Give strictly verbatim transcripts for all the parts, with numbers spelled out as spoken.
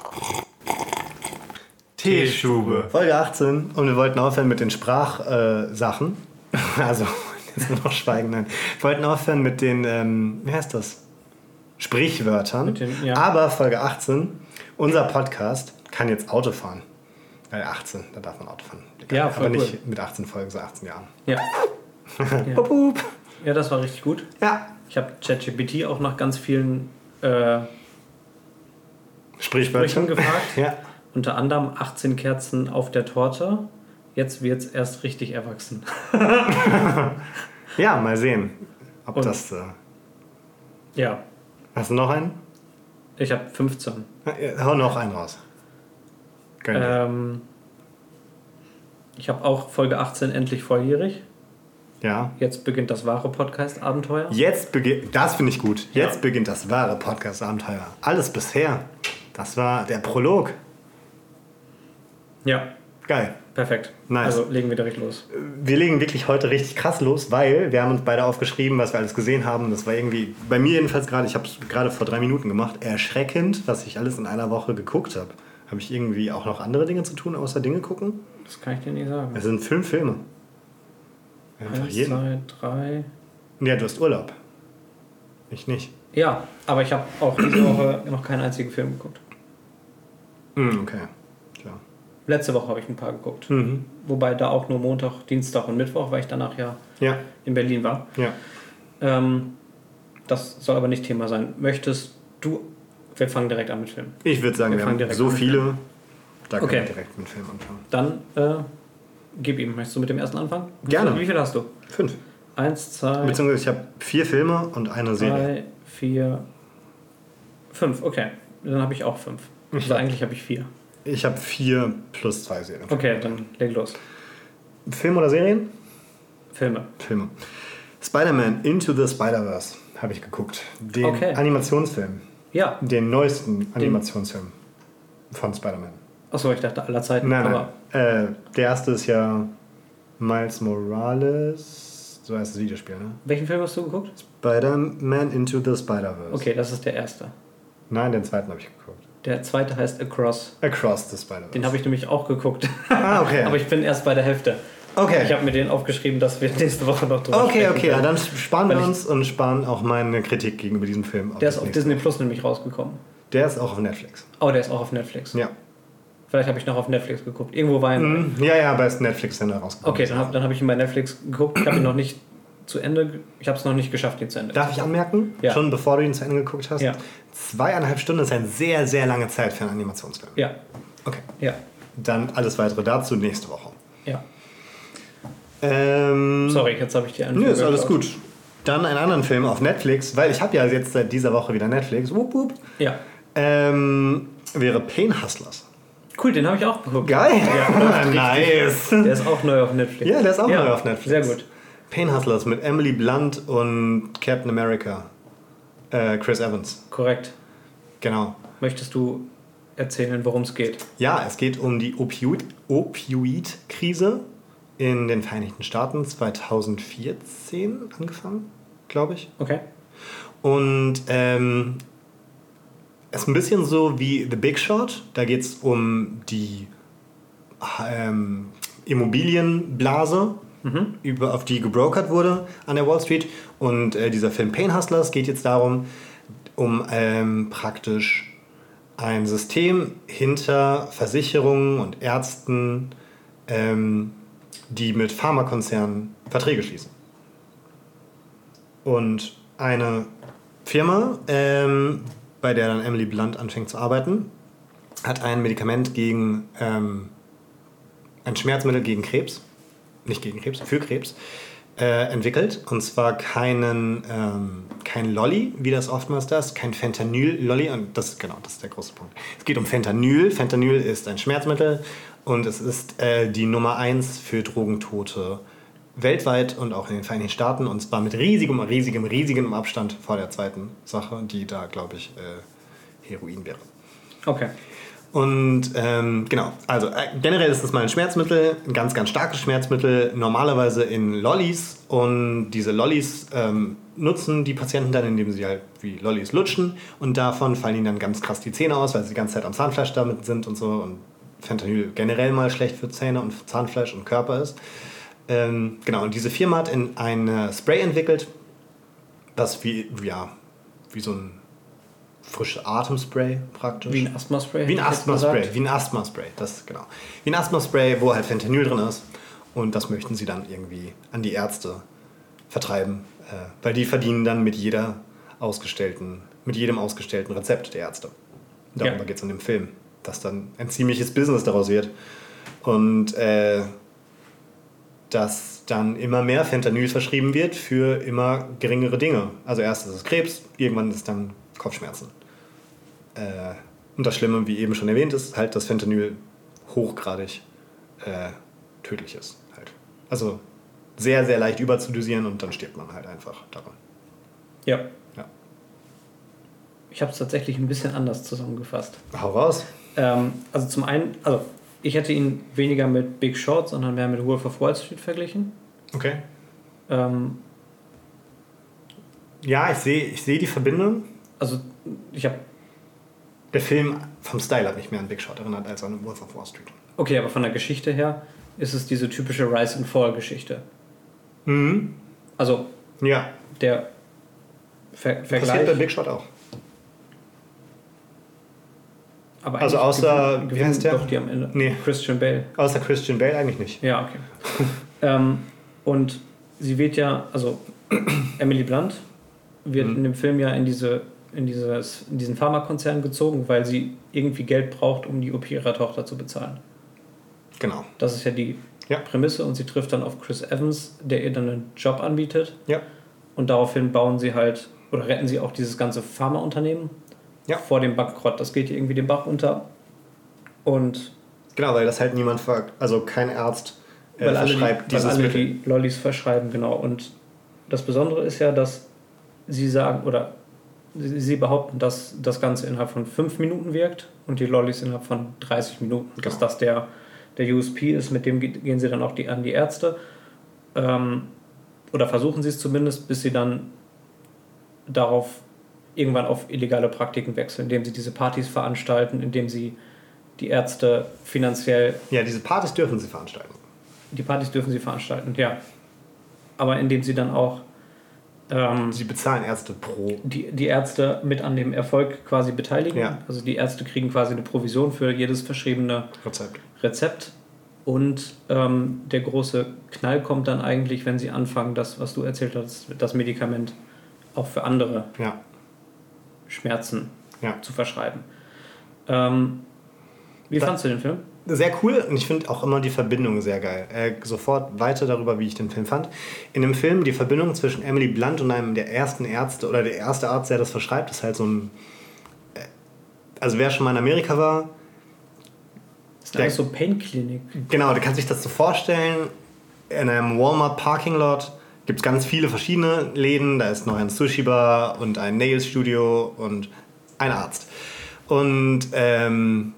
Teestube. Folge achtzehn und wir wollten aufhören mit den Sprachsachen. Äh, also, jetzt nur noch schweigen. Nein. Wir wollten aufhören mit den, ähm, wie heißt das? Sprichwörtern. Mit den, ja. Aber Folge achtzehn, unser Podcast kann jetzt Auto fahren. Weil achtzehn, da darf man Auto fahren. Ja, aber voll nicht cool. mit achtzehn Folgen, so achtzehn Jahren. Ja. ja. Bup, bup. Ja, das war richtig gut. Ja. Ich habe ChatGPT auch nach ganz vielen äh, Sprichwörtern gefragt. Ja. Unter anderem achtzehn Kerzen auf der Torte. Jetzt wird's erst richtig erwachsen. Ja, mal sehen, ob Und, das... Äh, ja. Hast du noch einen? Ich habe fünfzehn. Ja, hau noch einen raus. Ähm, ich habe auch Folge achtzehn endlich volljährig. Ja. Jetzt beginnt das wahre Podcast-Abenteuer. Jetzt beginnt, das finde ich gut. Jetzt ja. beginnt das wahre Podcast-Abenteuer. Alles bisher, das war der Prolog. Ja. Geil. Perfekt. Nice. Also legen wir direkt los. Wir legen wirklich heute richtig krass los, weil wir haben uns beide aufgeschrieben, was wir alles gesehen haben. Das war irgendwie, bei mir jedenfalls gerade, ich habe es gerade vor drei Minuten gemacht, erschreckend, was ich alles in einer Woche geguckt habe. Habe ich irgendwie auch noch andere Dinge zu tun, außer Dinge gucken? Das kann ich dir nicht sagen. Es sind fünf Filme. Einfach Eins, jeden. zwei, drei... Ja, du hast Urlaub. Ich nicht. Ja, aber ich habe auch diese Woche noch keinen einzigen Film geguckt. Mm, okay, klar. Letzte Woche habe ich ein paar geguckt. Mhm. Wobei da auch nur Montag, Dienstag und Mittwoch, weil ich danach ja, ja. in Berlin war. Ja. Ähm, das soll aber nicht Thema sein. Möchtest du... Wir fangen direkt an mit Filmen. Ich würde sagen, wir, wir haben so viele, da können okay. wir direkt mit Film anfangen. Dann äh, gib ihm. Möchtest du mit dem ersten anfangen? Wie Gerne. Viel, wie viel hast du? Fünf. Eins, zwei... Beziehungsweise ich habe vier Filme und eine Serie. Drei, vier... Fünf, okay. Dann habe ich auch fünf. Also eigentlich habe ich vier. Ich habe vier plus zwei Serien. Okay, dann leg los. Film oder Serien? Filme. Filme. Spider-Man Into the Spider-Verse habe ich geguckt. Den okay. Animationsfilm. Ja. Den neuesten Animationsfilm von Spider-Man. Achso, ich dachte aller Zeiten. Nein, aber nein. Äh, der erste ist ja Miles Morales. So heißt das Videospiel, ne? Welchen Film hast du geguckt? Spider-Man Into the Spider-Verse. Okay, das ist der erste. Nein, den zweiten habe ich geguckt. Der zweite heißt Across. Across the Spider-Verse. Den habe ich nämlich auch geguckt. Ah, okay. Aber ich bin erst bei der Hälfte. Okay. Ich habe mir den aufgeschrieben, dass wir nächste Woche noch drüber Okay, sprechen okay, ja, können. dann sparen Weil wir uns und sparen auch meine Kritik gegenüber diesem Film. Der ist auf Disney Plus nämlich rausgekommen. Der ist auch auf Netflix. Oh, der ist auch auf Netflix. Ja. Vielleicht habe ich noch auf Netflix geguckt. Irgendwo war ein... Mm, ja, ja, bei Netflix sind er rausgekommen. Okay, dann habe dann hab ich ihn bei Netflix geguckt. Ich habe ihn noch nicht zu Ende... Ich habe es noch nicht geschafft, ihn zu Ende Darf ich anmerken, ja. schon bevor du ihn zu Ende geguckt hast? Ja. Zweieinhalb Stunden ist eine sehr, sehr lange Zeit für einen Animationsfilm. Ja. Okay. Ja. Dann alles weitere dazu nächste Woche. Ja. Ähm, Sorry, jetzt habe ich die Nö, ist alles gut. Dann einen anderen Film auf Netflix, weil ich habe ja jetzt seit dieser Woche wieder Netflix. Wupp, wupp. Ja. Ähm, wäre Pain Hustlers. Cool, den habe ich auch geguckt. Geil. Ja, nice. Der ist auch neu auf Netflix. Ja, der ist auch ja, neu auf Netflix. Sehr gut. Pain Hustlers mit Emily Blunt und Captain America. Äh, Chris Evans. Korrekt. Genau. Möchtest du erzählen, worum es geht? Ja, es geht um die Opioid- Opioid-Krise in den Vereinigten Staaten zwanzig vierzehn angefangen, glaube ich. Okay. Und ähm, es ist ein bisschen so wie The Big Short. Da geht es um die ähm, Immobilienblase, mhm. über, auf die gebrokert wurde an der Wall Street. Und äh, dieser Film Pain Hustlers geht jetzt darum, um ähm, praktisch ein System hinter Versicherungen und Ärzten, ähm, die mit Pharmakonzernen Verträge schließen. Und eine Firma, ähm, bei der dann Emily Blunt anfängt zu arbeiten, hat ein Medikament gegen, ähm, ein Schmerzmittel gegen Krebs, nicht gegen Krebs, für Krebs, äh, entwickelt. Und zwar keinen, ähm, kein Lolli, wie das oftmals das, kein Fentanyl-Lolli. Und das, genau, das ist der große Punkt. Es geht um Fentanyl. Fentanyl ist ein Schmerzmittel und es ist äh, die Nummer eins für Drogentote weltweit und auch in den Vereinigten Staaten. Und zwar mit riesigem, riesigem, riesigem Abstand vor der zweiten Sache, die da, glaube ich, äh, Heroin wäre. Okay. Und ähm, genau, also äh, generell ist das mal ein Schmerzmittel, ein ganz, ganz starkes Schmerzmittel, normalerweise in Lollis. Und diese Lollis ähm, nutzen die Patienten dann, indem sie halt wie Lollis lutschen. Und davon fallen ihnen dann ganz krass die Zähne aus, weil sie die ganze Zeit am Zahnfleisch damit sind und so. Und Fentanyl generell mal schlecht für Zähne und für Zahnfleisch und Körper ist. Ähm, genau, und diese Firma hat in ein Spray entwickelt, das wie, ja, wie so ein frische Atemspray praktisch. Wie ein Asthma-Spray. Wie ein Asthma-Spray, wie ein Asthma-Spray, das genau. Wie ein Asthma-Spray, wo halt Fentanyl drin ist. Und das möchten sie dann irgendwie an die Ärzte vertreiben, äh, weil die verdienen dann mit jeder ausgestellten, mit jedem ausgestellten Rezept der Ärzte. Darüber ja. geht es in dem Film, dass dann ein ziemliches Business daraus wird. Und äh, dass dann immer mehr Fentanyl verschrieben wird für immer geringere Dinge. Also erst ist es Krebs, irgendwann ist es dann Kopfschmerzen. Äh, und das Schlimme, wie eben schon erwähnt, ist halt, dass Fentanyl hochgradig äh, tödlich ist. Halt. Also sehr, sehr leicht überzudosieren und dann stirbt man halt einfach daran. Ja. ja. Ich habe es tatsächlich ein bisschen anders zusammengefasst. Hau raus. Ähm, also zum einen, also ich hätte ihn weniger mit Big Short, sondern mehr mit Wolf of Wall Street verglichen. Okay. Ähm, ja, ich sehe ich seh die Verbindung. Also ich habe... Der Film vom Style hat mich mehr an Big Short erinnert als an Wolf of Wall Street. Okay, aber von der Geschichte her ist es diese typische Rise and Fall Geschichte. Mhm. Also ja. der Ver Vergleich... Passiert bei Big Short auch. Aber also außer, gewinnt, wie heißt der? Doch die am Ende. Nee. Christian Bale. Außer Christian Bale eigentlich nicht. Ja, okay. ähm, und sie wird ja, also Emily Blunt wird mhm. in dem Film ja in, diese, in, dieses, in diesen Pharmakonzern gezogen, weil sie irgendwie Geld braucht, um die O P ihrer Tochter zu bezahlen. Genau. Das ist ja die ja. Prämisse und sie trifft dann auf Chris Evans, der ihr dann einen Job anbietet. Ja. Und daraufhin bauen sie halt, oder retten sie auch dieses ganze Pharmaunternehmen. Ja. Vor dem Bankrott. Das geht irgendwie den Bach runter. Und genau, weil das halt niemand, ver also kein Arzt äh, weil verschreibt alle die, dieses weil alle Mittel. die Lollis verschreiben, genau. Und das Besondere ist ja, dass sie sagen, oder sie, sie behaupten, dass das Ganze innerhalb von fünf Minuten wirkt und die Lollis innerhalb von dreißig Minuten. Genau. Dass das der, der U S P ist, mit dem gehen sie dann auch die, an die Ärzte. Ähm, oder versuchen sie es zumindest, bis sie dann darauf irgendwann auf illegale Praktiken wechseln, indem sie diese Partys veranstalten, indem sie die Ärzte finanziell... Ja, diese Partys dürfen sie veranstalten. Die Partys dürfen sie veranstalten, ja. Aber indem sie dann auch... Ähm, sie bezahlen Ärzte pro... Die, die Ärzte mit an dem Erfolg quasi beteiligen. Ja. Also die Ärzte kriegen quasi eine Provision für jedes verschriebene Rezept. Rezept. Und ähm, der große Knall kommt dann eigentlich, wenn sie anfangen, das, was du erzählt hast, das Medikament auch für andere... Ja. Schmerzen ja. zu verschreiben. Ähm, wie da, fandst du den Film? Sehr cool und ich finde auch immer die Verbindung sehr geil. Äh, sofort weiter darüber, wie ich den Film fand. In dem Film die Verbindung zwischen Emily Blunt und einem der ersten Ärzte oder der erste Arzt, der das verschreibt, ist halt so ein... Äh, also wer schon mal in Amerika war... Das ist alles so Pain-Klinik. Genau, du kannst dich das so vorstellen, in einem Walmart-Parking-Lot gibt es ganz viele verschiedene Läden. Da ist noch ein Sushi-Bar und ein Nail-Studio und ein Arzt. Und ähm,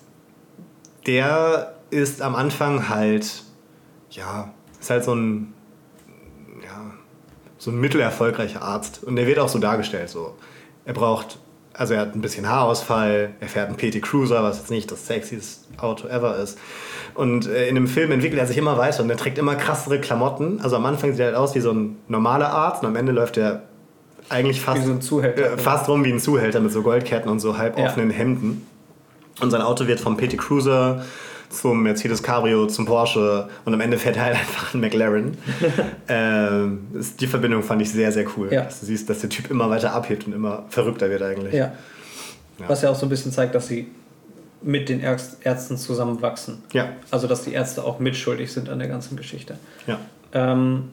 der ist am Anfang halt, ja, ist halt so ein, ja, so ein mittelerfolgreicher Arzt. Und der wird auch so dargestellt. So. Er braucht, also er hat ein bisschen Haarausfall, er fährt einen P T Cruiser, was jetzt nicht das sexiest Auto ever ist. Und äh, in dem Film entwickelt er sich immer weiter und er trägt immer krassere Klamotten. Also am Anfang sieht er halt aus wie so ein normaler Arzt und am Ende läuft er eigentlich fast, wie so ein Zuhälter, äh, fast rum wie ein Zuhälter mit so Goldketten und so halb offenen ja. Hemden. Und sein Auto wird vom P T Cruiser zum Mercedes Cabrio, zum Porsche und am Ende fährt er halt einfach einen McLaren. ähm, die Verbindung fand ich sehr, sehr cool. Ja. Dass du siehst, dass der Typ immer weiter abhebt und immer verrückter wird eigentlich. Ja. Ja. Was ja auch so ein bisschen zeigt, dass sie mit den Ärzten zusammenwachsen. Ja. Also dass die Ärzte auch mitschuldig sind an der ganzen Geschichte. Ja. Ähm,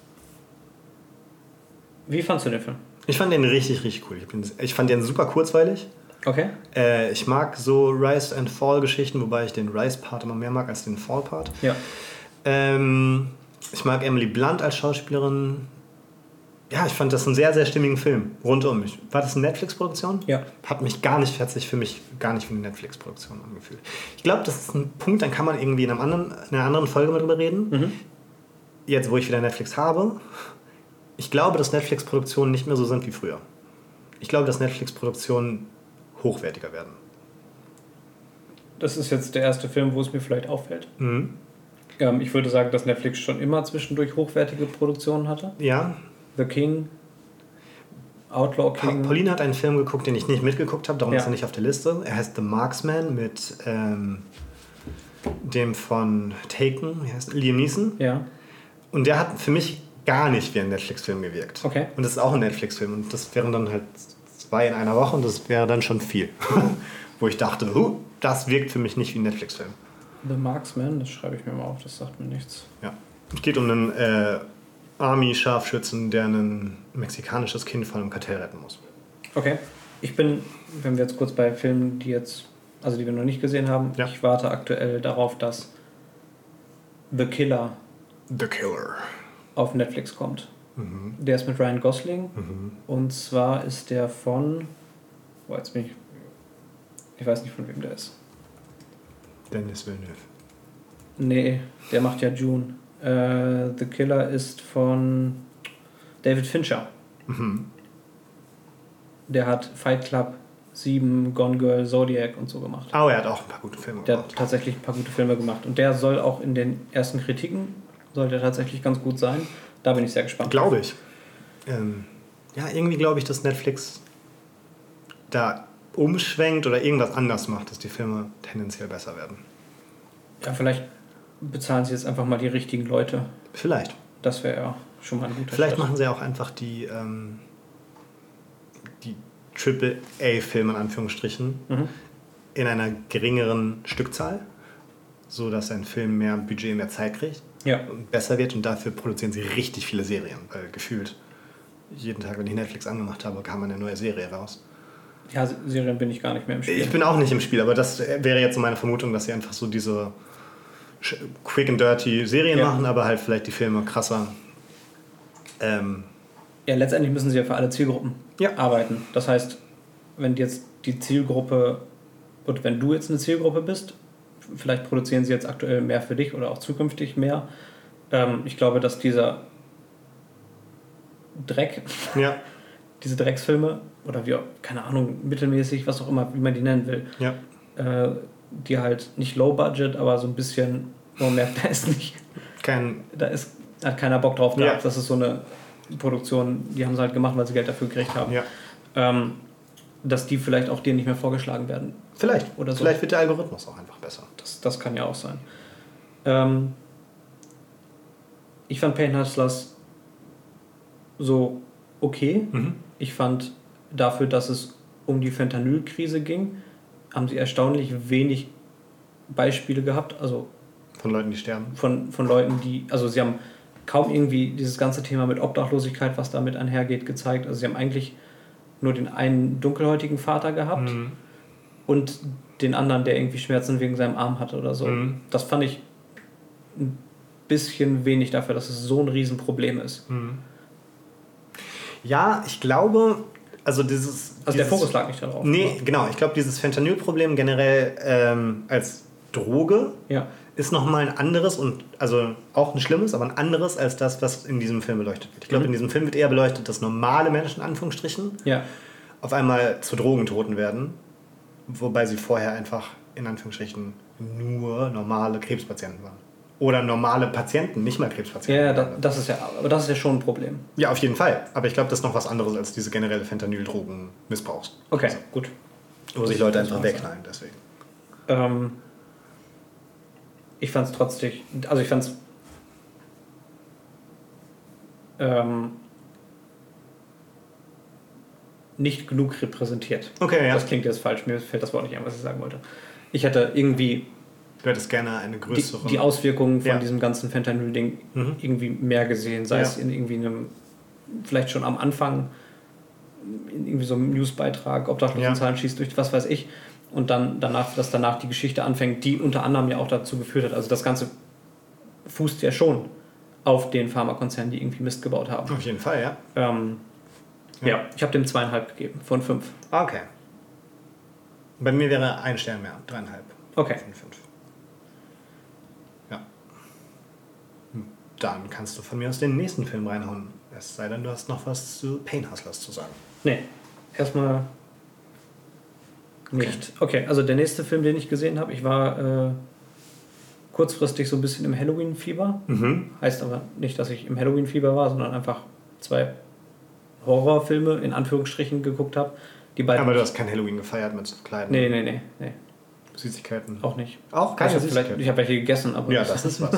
wie fandst du den Film? Ich fand den richtig, richtig cool. Ich fand den super kurzweilig. Okay. Äh, ich mag so Rise and Fall Geschichten, wobei ich den Rise-Part immer mehr mag als den Fall-Part. Ja. Ähm, ich mag Emily Blunt als Schauspielerin. ja, ich fand das einen sehr, sehr stimmigen Film. Rundum. Ich, war das eine Netflix-Produktion? Ja. Hat mich gar nicht, hat sich für mich gar nicht wie eine Netflix-Produktion angefühlt. Ich glaube, das ist ein Punkt, dann kann man irgendwie in, einem anderen, in einer anderen Folge mal drüber reden. Mhm. Jetzt, wo ich wieder Netflix habe, ich glaube, dass Netflix-Produktionen nicht mehr so sind wie früher. Ich glaube, dass Netflix-Produktionen hochwertiger werden. Das ist jetzt der erste Film, wo es mir vielleicht auffällt. Mhm. Ähm, ich würde sagen, dass Netflix schon immer zwischendurch hochwertige Produktionen hatte. Ja. The King, Outlaw King. Pa- Pauline hat einen Film geguckt, den ich nicht mitgeguckt habe, darum Ja. ist er nicht auf der Liste. Er heißt The Marksman mit ähm, dem von Taken, wie heißt Liam Neeson. Ja. Und der hat für mich gar nicht wie ein Netflix-Film gewirkt. Okay. Und das ist auch ein Netflix-Film. Und das wären dann halt zwei in einer Woche und das wäre dann schon viel. Wo ich dachte, huh, das wirkt für mich nicht wie ein Netflix-Film. The Marksman, das schreibe ich mir mal auf, das sagt mir nichts. Ja. Es geht um einen äh, Army-Scharfschützen, der ein mexikanisches Kind von einem Kartell retten muss. Okay. Ich bin, wenn wir jetzt kurz bei Filmen, die jetzt, also die wir noch nicht gesehen haben, ja. ich warte aktuell darauf, dass The Killer The Killer auf Netflix kommt. Mhm. Der ist mit Ryan Gosling mhm. und zwar ist der von, boah, jetzt bin ich, ich weiß nicht, von wem der ist. Denis Villeneuve. Nee, der macht ja Dune. Äh, The Killer ist von David Fincher. Mhm. Der hat Fight Club, Sieben, Gone Girl, Zodiac und so gemacht. Oh, er hat auch ein paar gute Filme der gemacht. Der hat tatsächlich ein paar gute Filme gemacht. Und der soll auch in den ersten Kritiken, soll der tatsächlich ganz gut sein. Da bin ich sehr gespannt. Glaube ich. Ähm, ja, irgendwie glaube ich, dass Netflix da umschwenkt oder irgendwas anders macht, dass die Filme tendenziell besser werden. Ja, vielleicht bezahlen sie jetzt einfach mal die richtigen Leute. Vielleicht. Das wäre ja schon mal ein guter Vielleicht Schritt. machen sie auch einfach die, ähm, die Triple A Filme in Anführungsstrichen mhm. in einer geringeren Stückzahl, so dass ein Film mehr Budget, mehr Zeit kriegt ja. und besser wird und dafür produzieren sie richtig viele Serien, weil gefühlt jeden Tag, wenn ich Netflix angemacht habe, kam eine neue Serie raus. Ja, Serien bin ich gar nicht mehr im Spiel. Ich bin auch nicht im Spiel, aber das wäre jetzt so meine Vermutung, dass sie einfach so diese quick and dirty Serien ja. machen, aber halt vielleicht die Filme krasser. Ähm, ja, letztendlich müssen sie ja für alle Zielgruppen ja. arbeiten. Das heißt, wenn jetzt die Zielgruppe, und wenn du jetzt eine Zielgruppe bist, vielleicht produzieren sie jetzt aktuell mehr für dich oder auch zukünftig mehr. Ähm, ich glaube, dass dieser Dreck, ja. diese Drecksfilme, oder wie, keine Ahnung, mittelmäßig, was auch immer, wie man die nennen will, ja. äh, die halt nicht low budget, aber so ein bisschen, wo man merkt, da ist nicht, kein, da ist, hat keiner Bock drauf gehabt. Ja. Das ist so eine Produktion, die haben sie halt gemacht, weil sie Geld dafür gekriegt haben. Ja. Ähm, dass die vielleicht auch dir nicht mehr vorgeschlagen werden. Vielleicht. Oder so. Vielleicht wird der Algorithmus auch einfach besser. Das, das kann ja auch sein. Ähm, ich fand Pain Hustlers so okay. Mhm. Ich fand dafür, dass es um die Fentanyl-Krise ging, haben sie erstaunlich wenig Beispiele gehabt. Also von Leuten, die sterben. Von, von Leuten, die, also sie haben kaum irgendwie dieses ganze Thema mit Obdachlosigkeit, was damit einhergeht, gezeigt. Also sie haben eigentlich nur den einen dunkelhäutigen Vater gehabt mhm. und den anderen, der irgendwie Schmerzen wegen seinem Arm hatte oder so. Mhm. Das fand ich ein bisschen wenig dafür, dass es so ein Riesenproblem ist. Mhm. Ja, ich glaube, also dieses... Also dieses, der Fokus lag nicht darauf. Nee, oder? Genau. Ich glaube, dieses Fentanyl-Problem generell ähm, als Droge ja. ist nochmal ein anderes und also auch ein schlimmes, aber ein anderes als das, was in diesem Film beleuchtet wird. Ich glaube, mhm. in diesem Film wird eher beleuchtet, dass normale Menschen, in Anführungsstrichen, ja. auf einmal zu Drogentoten werden, wobei sie vorher einfach, in Anführungsstrichen, nur normale Krebspatienten waren. Oder normale Patienten, nicht mal Krebspatienten. Ja, das, das ist ja, aber das ist ja schon ein Problem. Ja, auf jeden Fall. Aber ich glaube, das ist noch was anderes als diese generelle Fentanyl-Drogen-Missbrauchs. Okay, also, gut. Wo sich Leute einfach wegknallen, deswegen. Ähm, ich fand es trotzdem, also ich fand es ähm, nicht genug repräsentiert. Okay, ja. Das klingt jetzt falsch, mir fällt das Wort nicht ein, was ich sagen wollte. Ich hätte irgendwie Du hättest gerne eine größere... Die, die Auswirkungen von ja. diesem ganzen Fentanyl-Ding mhm. irgendwie mehr gesehen, sei ja. es in irgendwie einem, vielleicht schon am Anfang, in irgendwie so einem Newsbeitrag, Obdachlosenzahlen ja. schießt durch, was weiß ich, und dann danach, dass danach die Geschichte anfängt, die unter anderem ja auch dazu geführt hat. Also das Ganze fußt ja schon auf den Pharmakonzernen, die irgendwie Mist gebaut haben. Auf jeden Fall, ja. Ähm, ja. ja, ich habe dem zweieinhalb gegeben von fünf. Okay. Bei mir wäre ein Stern mehr, dreieinhalb. Okay. Von fünf. Ja. Dann kannst du von mir aus den nächsten Film reinhauen. Es sei denn, du hast noch was zu Pain Hustlers zu sagen. Nee, erstmal nicht. Okay. okay, also der nächste Film, den ich gesehen habe, ich war äh, kurzfristig so ein bisschen im Halloween-Fieber. Mhm. Heißt aber nicht, dass ich im Halloween-Fieber war, sondern einfach zwei Horrorfilme in Anführungsstrichen geguckt habe. Die beiden aber du hast kein Halloween gefeiert mit Kleidern? Nee, nee, nee. nee. Süßigkeiten? Auch nicht. Auch keine also Süßigkeiten? Ich habe welche gegessen, aber... Ja, das ist was.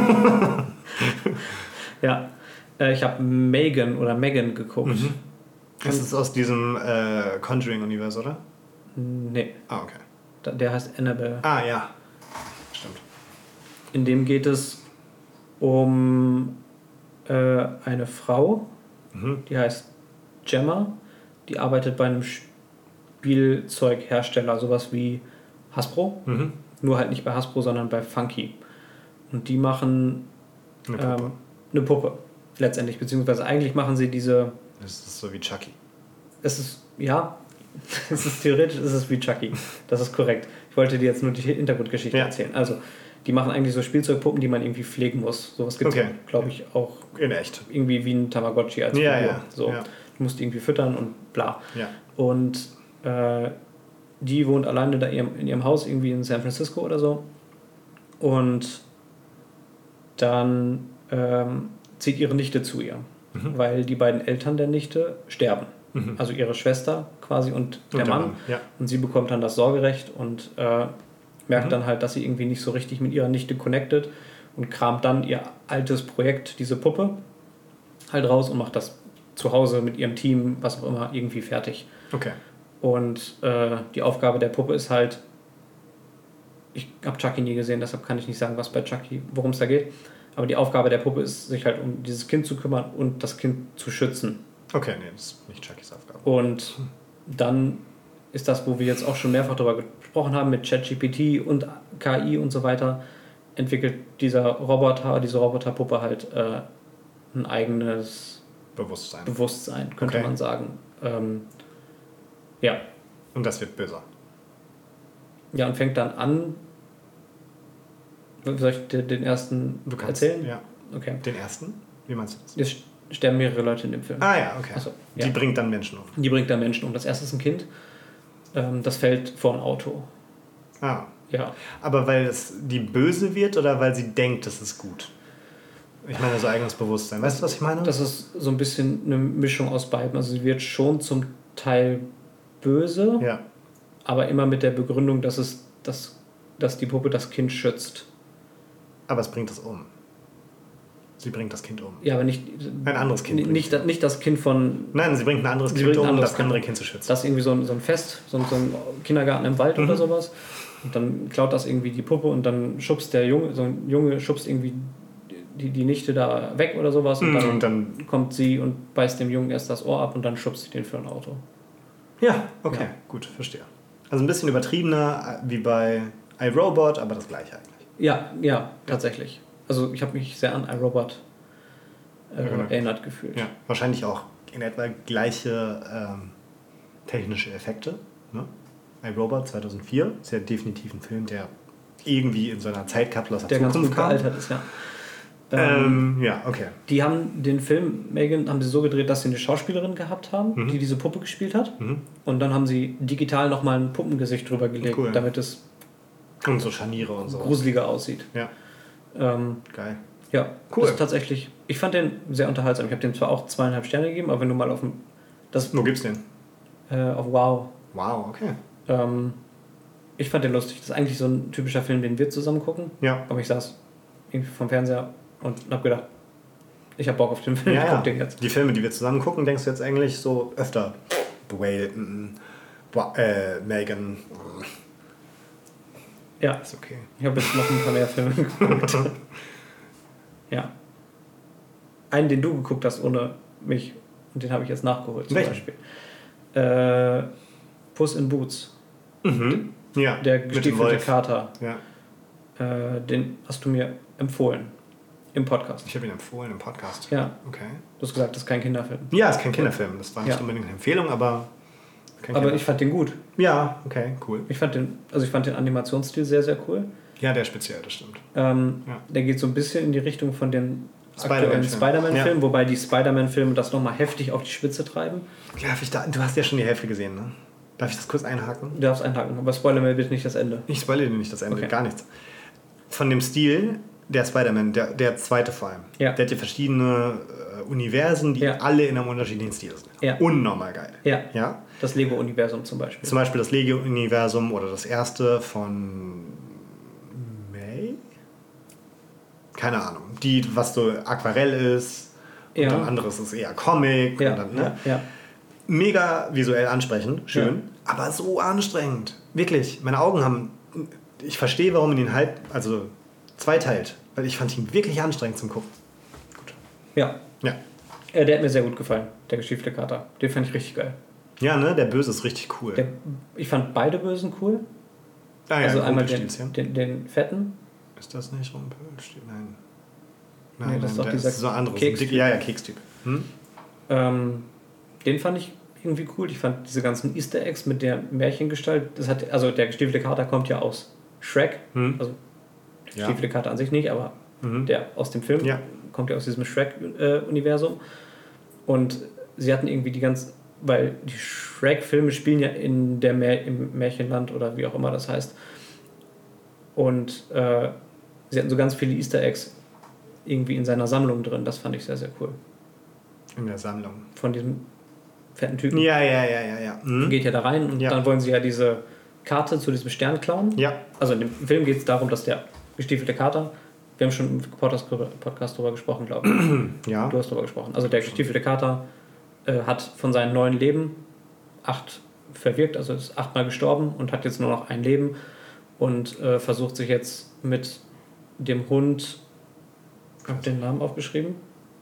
ja, äh, ich habe Megan oder Megan geguckt. Mhm. Das ist aus diesem äh, Conjuring-Universum, oder? Nee. Ah, okay. Da, der heißt Annabelle. Ah, ja. Stimmt. In dem geht es um äh, eine Frau, mhm. die heißt Gemma, die arbeitet bei einem Spielzeughersteller, sowas wie Hasbro, mhm. nur halt nicht bei Hasbro, sondern bei Funky. Und die machen eine Puppe. Ähm, eine Puppe, letztendlich, beziehungsweise eigentlich machen sie diese... Das ist so wie Chucky. Es ist, ja, es ist theoretisch ist es wie Chucky, das ist korrekt. Ich wollte dir jetzt nur die Hintergrundgeschichte ja. erzählen. Also, die machen eigentlich so Spielzeugpuppen, die man irgendwie pflegen muss. Sowas gibt es, okay. glaube ich, auch... In echt. Irgendwie wie ein Tamagotchi als ja, Figur. Ja. So. Ja. Du musst die irgendwie füttern und bla. Ja. Und äh, die wohnt alleine da in ihrem Haus irgendwie in San Francisco oder so. Und dann ähm, zieht ihre Nichte zu ihr, mhm. weil die beiden Eltern der Nichte sterben. Mhm. Also ihre Schwester quasi und der, und der Mann. Mann. Ja. Und sie bekommt dann das Sorgerecht und äh, merkt mhm. dann halt, dass sie irgendwie nicht so richtig mit ihrer Nichte connected und kramt dann ihr altes Projekt, diese Puppe, halt raus und macht das zu Hause mit ihrem Team, was auch immer, irgendwie fertig. Okay. Und äh, die Aufgabe der Puppe ist halt, ich habe Chucky nie gesehen, deshalb kann ich nicht sagen, was bei Chucky, worum es da geht. Aber die Aufgabe der Puppe ist, sich halt um dieses Kind zu kümmern und das Kind zu schützen. Okay, nee, das ist nicht Chuckys Aufgabe. Und dann ist das, wo wir jetzt auch schon mehrfach darüber gesprochen haben, mit ChatGPT und K I und so weiter, entwickelt dieser Roboter, diese Roboterpuppe halt äh, ein eigenes Bewusstsein, Bewusstsein könnte okay. man sagen. Ähm, ja. Und das wird böser. Ja, und fängt dann an. Soll ich dir den ersten du kannst, erzählen? Ja. Okay. Den ersten? Wie meinst du das? Es sterben mehrere Leute in dem Film. Ah ja, okay. Also, ja. Die bringt dann Menschen um. Die bringt dann Menschen um. Das erste ist ein Kind. Ähm, das fällt vor ein Auto. Ah. Ja. Aber weil es die böse wird oder weil sie denkt, das ist gut? Ich meine, so eigenes Bewusstsein. Weißt du, was ich meine? Das ist so ein bisschen eine Mischung aus beiden. Also sie wird schon zum Teil böse, ja. aber immer mit der Begründung, dass, es, dass, dass die Puppe das Kind schützt. Aber es bringt es um. Sie bringt das Kind um. Ja, aber nicht... Ein anderes Kind. Nicht, nicht, nicht das Kind von... Nein, sie bringt ein anderes Kind um, um das andere Kind zu schützen. Das ist irgendwie so ein, so ein Fest, so ein, so ein Kindergarten im Wald mhm. oder sowas. Und dann klaut das irgendwie die Puppe und dann schubst der Junge, so ein Junge schubst irgendwie die, die Nichte da weg oder sowas. Und, mhm. dann, und dann kommt sie und beißt dem Jungen erst das Ohr ab und dann schubst sie den für ein Auto. Ja, okay, ja. Gut, verstehe. Also ein bisschen übertriebener wie bei iRobot, aber das gleiche eigentlich. Ja, ja, tatsächlich. Also ich habe mich sehr an iRobot äh, ja, genau. erinnert gefühlt. Ja, wahrscheinlich auch in etwa gleiche ähm, technische Effekte. Ne? iRobot zweitausendvier ist ja definitiv ein Film, der irgendwie in so einer Zeitkapsel aus der, der Zukunft kam. Der ganz gut gealtert ist, ja. Ähm, ähm, ja, okay. Die haben den Film, Megan, haben sie so gedreht, dass sie eine Schauspielerin gehabt haben, mhm. die diese Puppe gespielt hat. Mhm. Und dann haben sie digital nochmal ein Puppengesicht drüber gelegt, cool. damit es und so Scharniere und so gruseliger aussieht. Ja. Ähm, Geil. Ja, cool. Das ist tatsächlich, ich fand den sehr unterhaltsam. Ich habe dem zwar auch zweieinhalb Sterne gegeben, aber wenn du mal auf dem... Das, Wo gibt's den? Äh, auf Wow. Wow, okay. Ähm, ich fand den lustig. Das ist eigentlich so ein typischer Film, den wir zusammen gucken. Ja. Aber ich saß irgendwie vom Fernseher und hab gedacht, ich hab Bock auf den Film, ja, ich guck guck den jetzt. Die Filme, die wir zusammen gucken, denkst du jetzt eigentlich so öfter? Whale, äh, Megan. Ja. Ist okay. Ich habe jetzt noch ein paar mehr Filme geguckt. Ja. Einen, den du geguckt hast ohne mich, und den habe ich jetzt nachgeholt zum Welchen? Beispiel. Äh, Puss in Boots. Mhm. Ja. Der gestiefelte Kater. Ja. Äh, den hast du mir empfohlen. Im Podcast. Ich habe ihn empfohlen im Podcast. Ja. Okay. Du hast gesagt, das ist kein Kinderfilm. Ja, ist kein Kinderfilm. Das war nicht Ja. unbedingt eine Empfehlung, aber... Kein Aber Kinder- ich fand den gut. Ja, okay, cool. Ich fand den, also ich fand den Animationsstil sehr, sehr cool. Ja, der ist speziell, das stimmt. Ähm, Ja. Der geht so ein bisschen in die Richtung von den aktuellen Spider-Man-Film. Spider-Man-Filmen, wobei die Spider-Man-Filme das nochmal heftig auf die Spitze treiben. Darf ich da, du hast ja schon die Hälfte gesehen, ne? Darf ich das kurz einhaken? Du darfst einhaken, aber spoiler mir bitte nicht das Ende. Ich spoilere dir nicht das Ende, Okay. gar nichts. Von dem Stil, der Spider-Man, der, der zweite vor allem, Ja. der hat ja verschiedene äh, Universen, die Ja. alle in einem unterschiedlichen Stil sind. Ja. Unnormal geil. Ja, Ja? das Lego-Universum zum Beispiel. Zum Beispiel das Lego-Universum oder das erste von May? Keine Ahnung. Die, was so Aquarell ist und Ja. dann anderes ist eher Comic. Ja, Und dann, ne? ja, ja. Mega visuell ansprechend, schön, aber so anstrengend. Wirklich, meine Augen haben... Ich verstehe, warum man ihn halt, also zweiteilt, weil ich fand ihn wirklich anstrengend zum Gucken. Gut. Ja, Ja. äh, der hat mir sehr gut gefallen, der gestiefte Kater. Den fand ich richtig geil. Ja, ne, der Böse ist richtig cool. Der, ich fand beide Bösen cool. ah, ja, also einmal den, Rumpelstilzchen. den, den fetten. Ist das nicht Rumpelstilzchen? Nein. Nee, Nein, das ist nein, doch der dieser ist so anderes. Kekstyp. Ja, ja, Kekstyp. Hm? Ähm, den fand ich irgendwie cool. Ich fand diese ganzen Easter Eggs mit der Märchengestalt, das hat, also der gestiefelte Kater kommt ja aus Shrek, Hm. also der Ja. gestiefelte Kater an sich nicht, aber Mhm. der aus dem Film Ja. kommt ja aus diesem Shrek-Universum. Und sie hatten irgendwie die ganzen, weil die Shrek-Filme spielen ja in der Mär im Märchenland oder wie auch immer das heißt. Und äh, sie hatten so ganz viele Easter Eggs irgendwie in seiner Sammlung drin. Das fand ich sehr, sehr cool. In der Sammlung. Von diesem fetten Typen. Ja, ja, ja, ja, ja. Mhm. Geht ja da rein und Ja. dann wollen sie ja diese Karte zu diesem Stern klauen. Ja. Also in dem Film geht es darum, dass der gestiefelte Kater, wir haben schon im Podcast, Podcast drüber gesprochen, glaube ich. Ja. Du hast drüber gesprochen. Also der gestiefelte Kater äh, hat von seinem neuen Leben acht verwirkt, also ist achtmal gestorben und hat jetzt nur noch ein Leben und äh, versucht sich jetzt mit dem Hund, ich habe den Namen aufgeschrieben,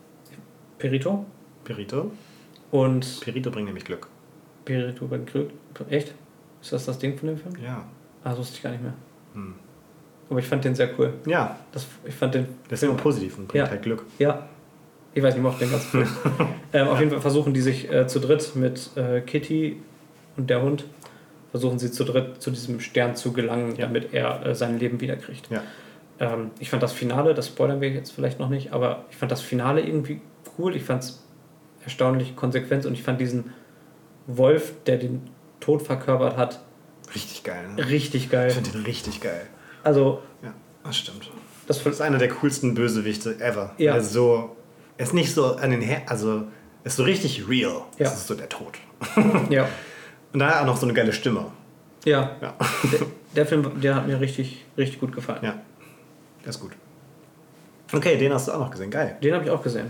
Perito. Perito. Und Perito bringt nämlich Glück. Perito bei Glück. Echt? Ist das das Ding von dem Film? Ja. Ah, das wusste ich gar nicht mehr. Hm. Aber ich fand den sehr cool. Ja. Das, ich fand den Der ist immer positiv und bringt Ja. halt Glück. Ja, ich weiß nicht, ich mochte den ganzen Film. ähm, auf jeden Fall versuchen die sich äh, zu dritt mit äh, Kitty und der Hund, versuchen sie zu dritt zu diesem Stern zu gelangen, Ja. damit er äh, sein Leben wiederkriegt. Ja. Ähm, ich fand das Finale, das spoilern wir jetzt vielleicht noch nicht, aber ich fand das Finale irgendwie cool. Ich fand es erstaunlich konsequent und ich fand diesen Wolf, der den Tod verkörpert hat, Richtig geil, ne? richtig geil. Ich finde den richtig geil. Also, Ja, das stimmt. das Das ist einer der coolsten Bösewichte ever. Ja. Also so, er ist nicht so an den Her also er ist so richtig real. Ja. Das ist so der Tod. ja. Und daher auch noch so eine geile Stimme. Ja, Ja. der, der Film, der hat mir richtig, richtig gut gefallen. Ja. Der ist gut. Okay, den hast du auch noch gesehen. Geil. Den habe ich auch gesehen.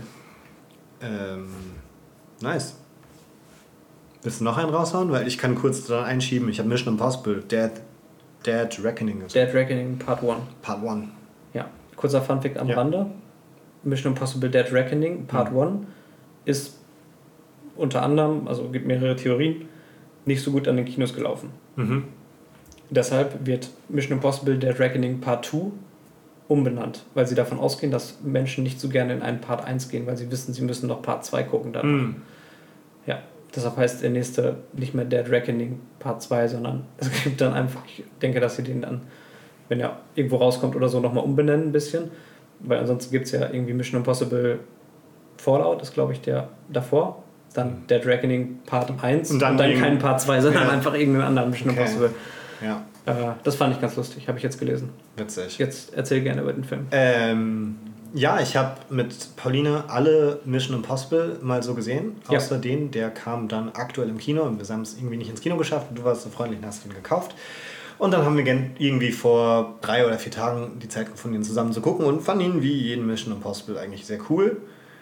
Ähm, nice. Willst du noch einen raushauen? Weil ich kann kurz dran einschieben. Ich habe Mission Impossible. Dead, Dead Reckoning ist Dead Reckoning Part eins. Part eins. Ja, kurzer Funfact am Ja. Rande. Mission Impossible Dead Reckoning Part Mhm. eins ist unter anderem, also gibt mehrere Theorien, nicht so gut an den Kinos gelaufen. Mhm. Deshalb wird Mission Impossible Dead Reckoning Part zwei umbenannt, weil sie davon ausgehen, dass Menschen nicht so gerne in einen Part eins gehen, weil sie wissen, sie müssen noch Part zwei gucken dann. Mhm. Ja, deshalb heißt der nächste nicht mehr Dead Reckoning Part zwei, sondern es gibt dann einfach, ich denke, dass sie den dann, wenn er irgendwo rauskommt oder so, nochmal umbenennen ein bisschen, weil ansonsten gibt es ja irgendwie Mission Impossible Fallout, ist glaube ich der davor, dann Dead Reckoning Part eins Und und dann dann, irgend- keinen Part zwei, sondern Ja. einfach irgendeinen anderen Mission Okay. Impossible. Ja, Äh, das fand ich ganz lustig, habe ich jetzt gelesen. witzig. Jetzt erzähl gerne über den Film. Ähm, ja, ich habe mit Pauline alle Mission Impossible mal so gesehen. Ja. Außer den, der kam dann aktuell im Kino und wir haben es irgendwie nicht ins Kino geschafft. Du warst so freundlich und hast ihn gekauft. Und dann haben wir gen- irgendwie vor drei oder vier Tagen die Zeit gefunden, ihn zusammen zu gucken und fanden ihn wie jeden Mission Impossible eigentlich sehr cool.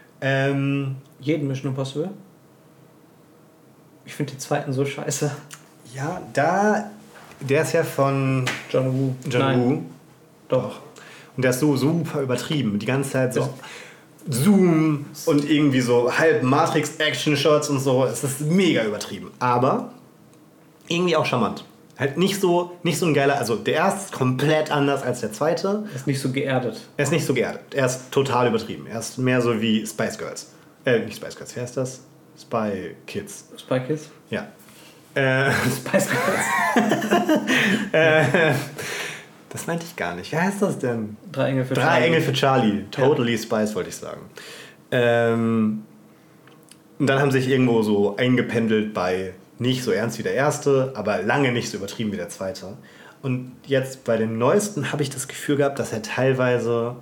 Ähm, Jeden Mission Impossible? Ich finde den zweiten so scheiße. ja, da, der ist ja von John Woo. John Nein, Woo. Doch. Und der ist so super übertrieben. Die ganze Zeit so Zoom und irgendwie so halb Matrix-Action-Shots und so. Es ist mega übertrieben. Aber irgendwie auch charmant. Halt nicht so, nicht so ein geiler, also der erste ist komplett anders als der zweite. Er ist nicht so geerdet. Er ist nicht so geerdet. Er ist total übertrieben. Er ist mehr so wie Spice Girls. Äh, nicht Spice Girls, wer ist das? Spy Kids. Spy Kids? Ja. Äh, Spice Girls. äh, das meinte ich gar nicht. Wie heißt das denn? Drei Engel für Drei Charlie. Engel für Charlie. Totally ja. Spice, wollte ich sagen. Ähm, und dann haben sie sich irgendwo so eingependelt bei nicht so ernst wie der erste, aber lange nicht so übertrieben wie der zweite. Und jetzt bei dem neuesten habe ich das Gefühl gehabt, dass er teilweise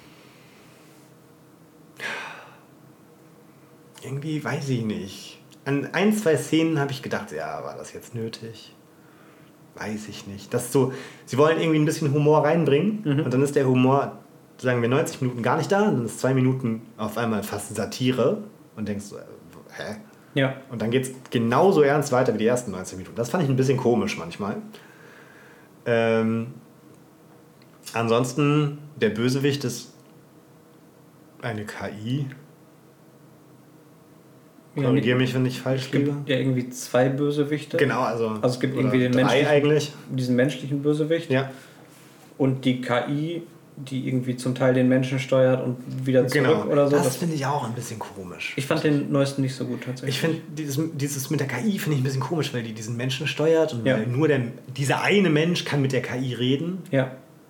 irgendwie, weiß ich nicht. An ein, zwei Szenen habe ich gedacht, ja, war das jetzt nötig? Weiß ich nicht. Das ist so, sie wollen irgendwie ein bisschen Humor reinbringen mhm. und dann ist der Humor, sagen wir, neunzig Minuten gar nicht da und dann ist zwei Minuten auf einmal fast Satire und denkst so, hä? Ja. Und dann geht es genauso ernst weiter wie die ersten neunzig Minuten. Das fand ich ein bisschen komisch manchmal. Ähm, ansonsten, der Bösewicht ist eine K I. Korrigiere mich, wenn ich falsch liege. Es gibt ja irgendwie zwei Bösewichte. Genau, also, also es gibt irgendwie den drei menschlichen, eigentlich. diesen menschlichen Bösewicht ja. und die K I, die irgendwie zum Teil den Menschen steuert und wieder zurück genau. oder so. Das, das finde ich auch ein bisschen komisch. Ich fand den neuesten nicht so gut tatsächlich. Ich finde dieses, dieses mit der K I finde ich ein bisschen komisch, weil die diesen Menschen steuert und ja. weil nur der, dieser eine Mensch kann mit der K I reden. Ja.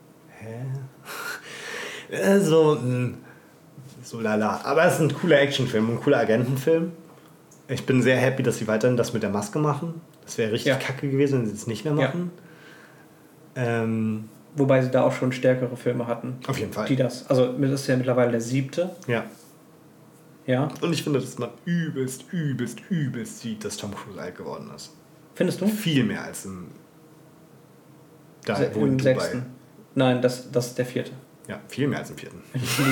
Hä? Also, so lala. Aber es ist ein cooler Actionfilm, ein cooler Agentenfilm. Ich bin sehr happy, dass sie weiterhin das mit der Maske machen. Das wäre richtig ja. kacke gewesen, wenn sie es nicht mehr machen. Ja. Ähm, Wobei sie da auch schon stärkere Filme hatten. Auf jeden Fall. Die das, also das ist ja mittlerweile der siebte. Ja. Ja. Und ich finde, dass man übelst, übelst, übelst sieht, dass Tom Cruise alt geworden ist. Findest du? Viel mehr als im, da, Se- wo im in Dubai. sechsten. Nein, das, das ist der vierte. Ja, viel mehr als im vierten.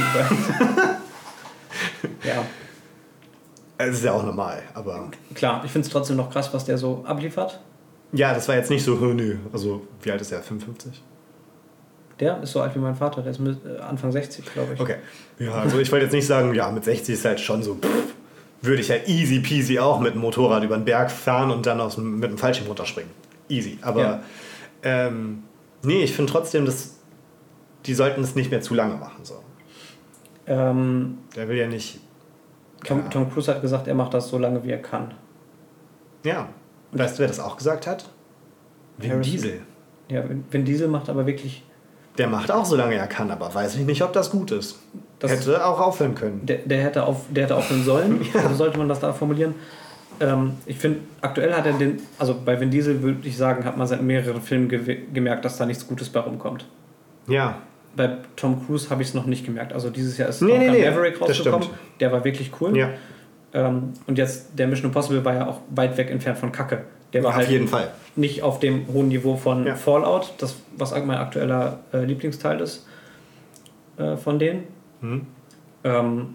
ja. Es ist ja auch normal, aber... Klar, ich finde es trotzdem noch krass, was der so abliefert. Ja, das war jetzt nicht so, nö. Also, wie alt ist er? fünfundfünfzig? Der ist so alt wie mein Vater, der ist mit Anfang sechzig, glaube ich. Okay. Ja, also ich wollte jetzt nicht sagen, ja, mit sechzig ist halt schon so, pff, würde ich ja easy peasy auch mit dem Motorrad über den Berg fahren und dann aus, mit dem Fallschirm runterspringen. Easy. Aber, ja. ähm, nee, ich finde trotzdem, dass die sollten es nicht mehr zu lange machen. So. Ähm, Der will ja nicht... Tom, Tom Cruise hat gesagt, er macht das so lange, wie er kann. Ja. Und weißt du, wer das auch gesagt hat? Vin Harrison. Diesel. Ja, Vin Diesel macht aber wirklich... Der macht auch so lange er kann, aber weiß ich nicht, ob das gut ist. Das hätte auch aufhören können. Der, der, hätte, auf, der hätte aufhören sollen, ja. Also sollte man das da formulieren. Ähm, ich finde, aktuell hat er den... Also bei Vin Diesel würde ich sagen, hat man seit mehreren Filmen ge- gemerkt, dass da nichts Gutes bei rumkommt. Ja. Bei Tom Cruise habe ich es noch nicht gemerkt. Also dieses Jahr ist nee, Top nee, Gun nee, Maverick rausgekommen. Der war wirklich cool. Ja. Ähm, und jetzt der Mission Impossible war ja auch weit weg entfernt von Kacke. Der war ja, halt auf jeden Fall. nicht auf dem hohen Niveau von ja. Fallout, das was mein aktueller äh, Lieblingsteil ist äh, von denen. Mhm. Ähm,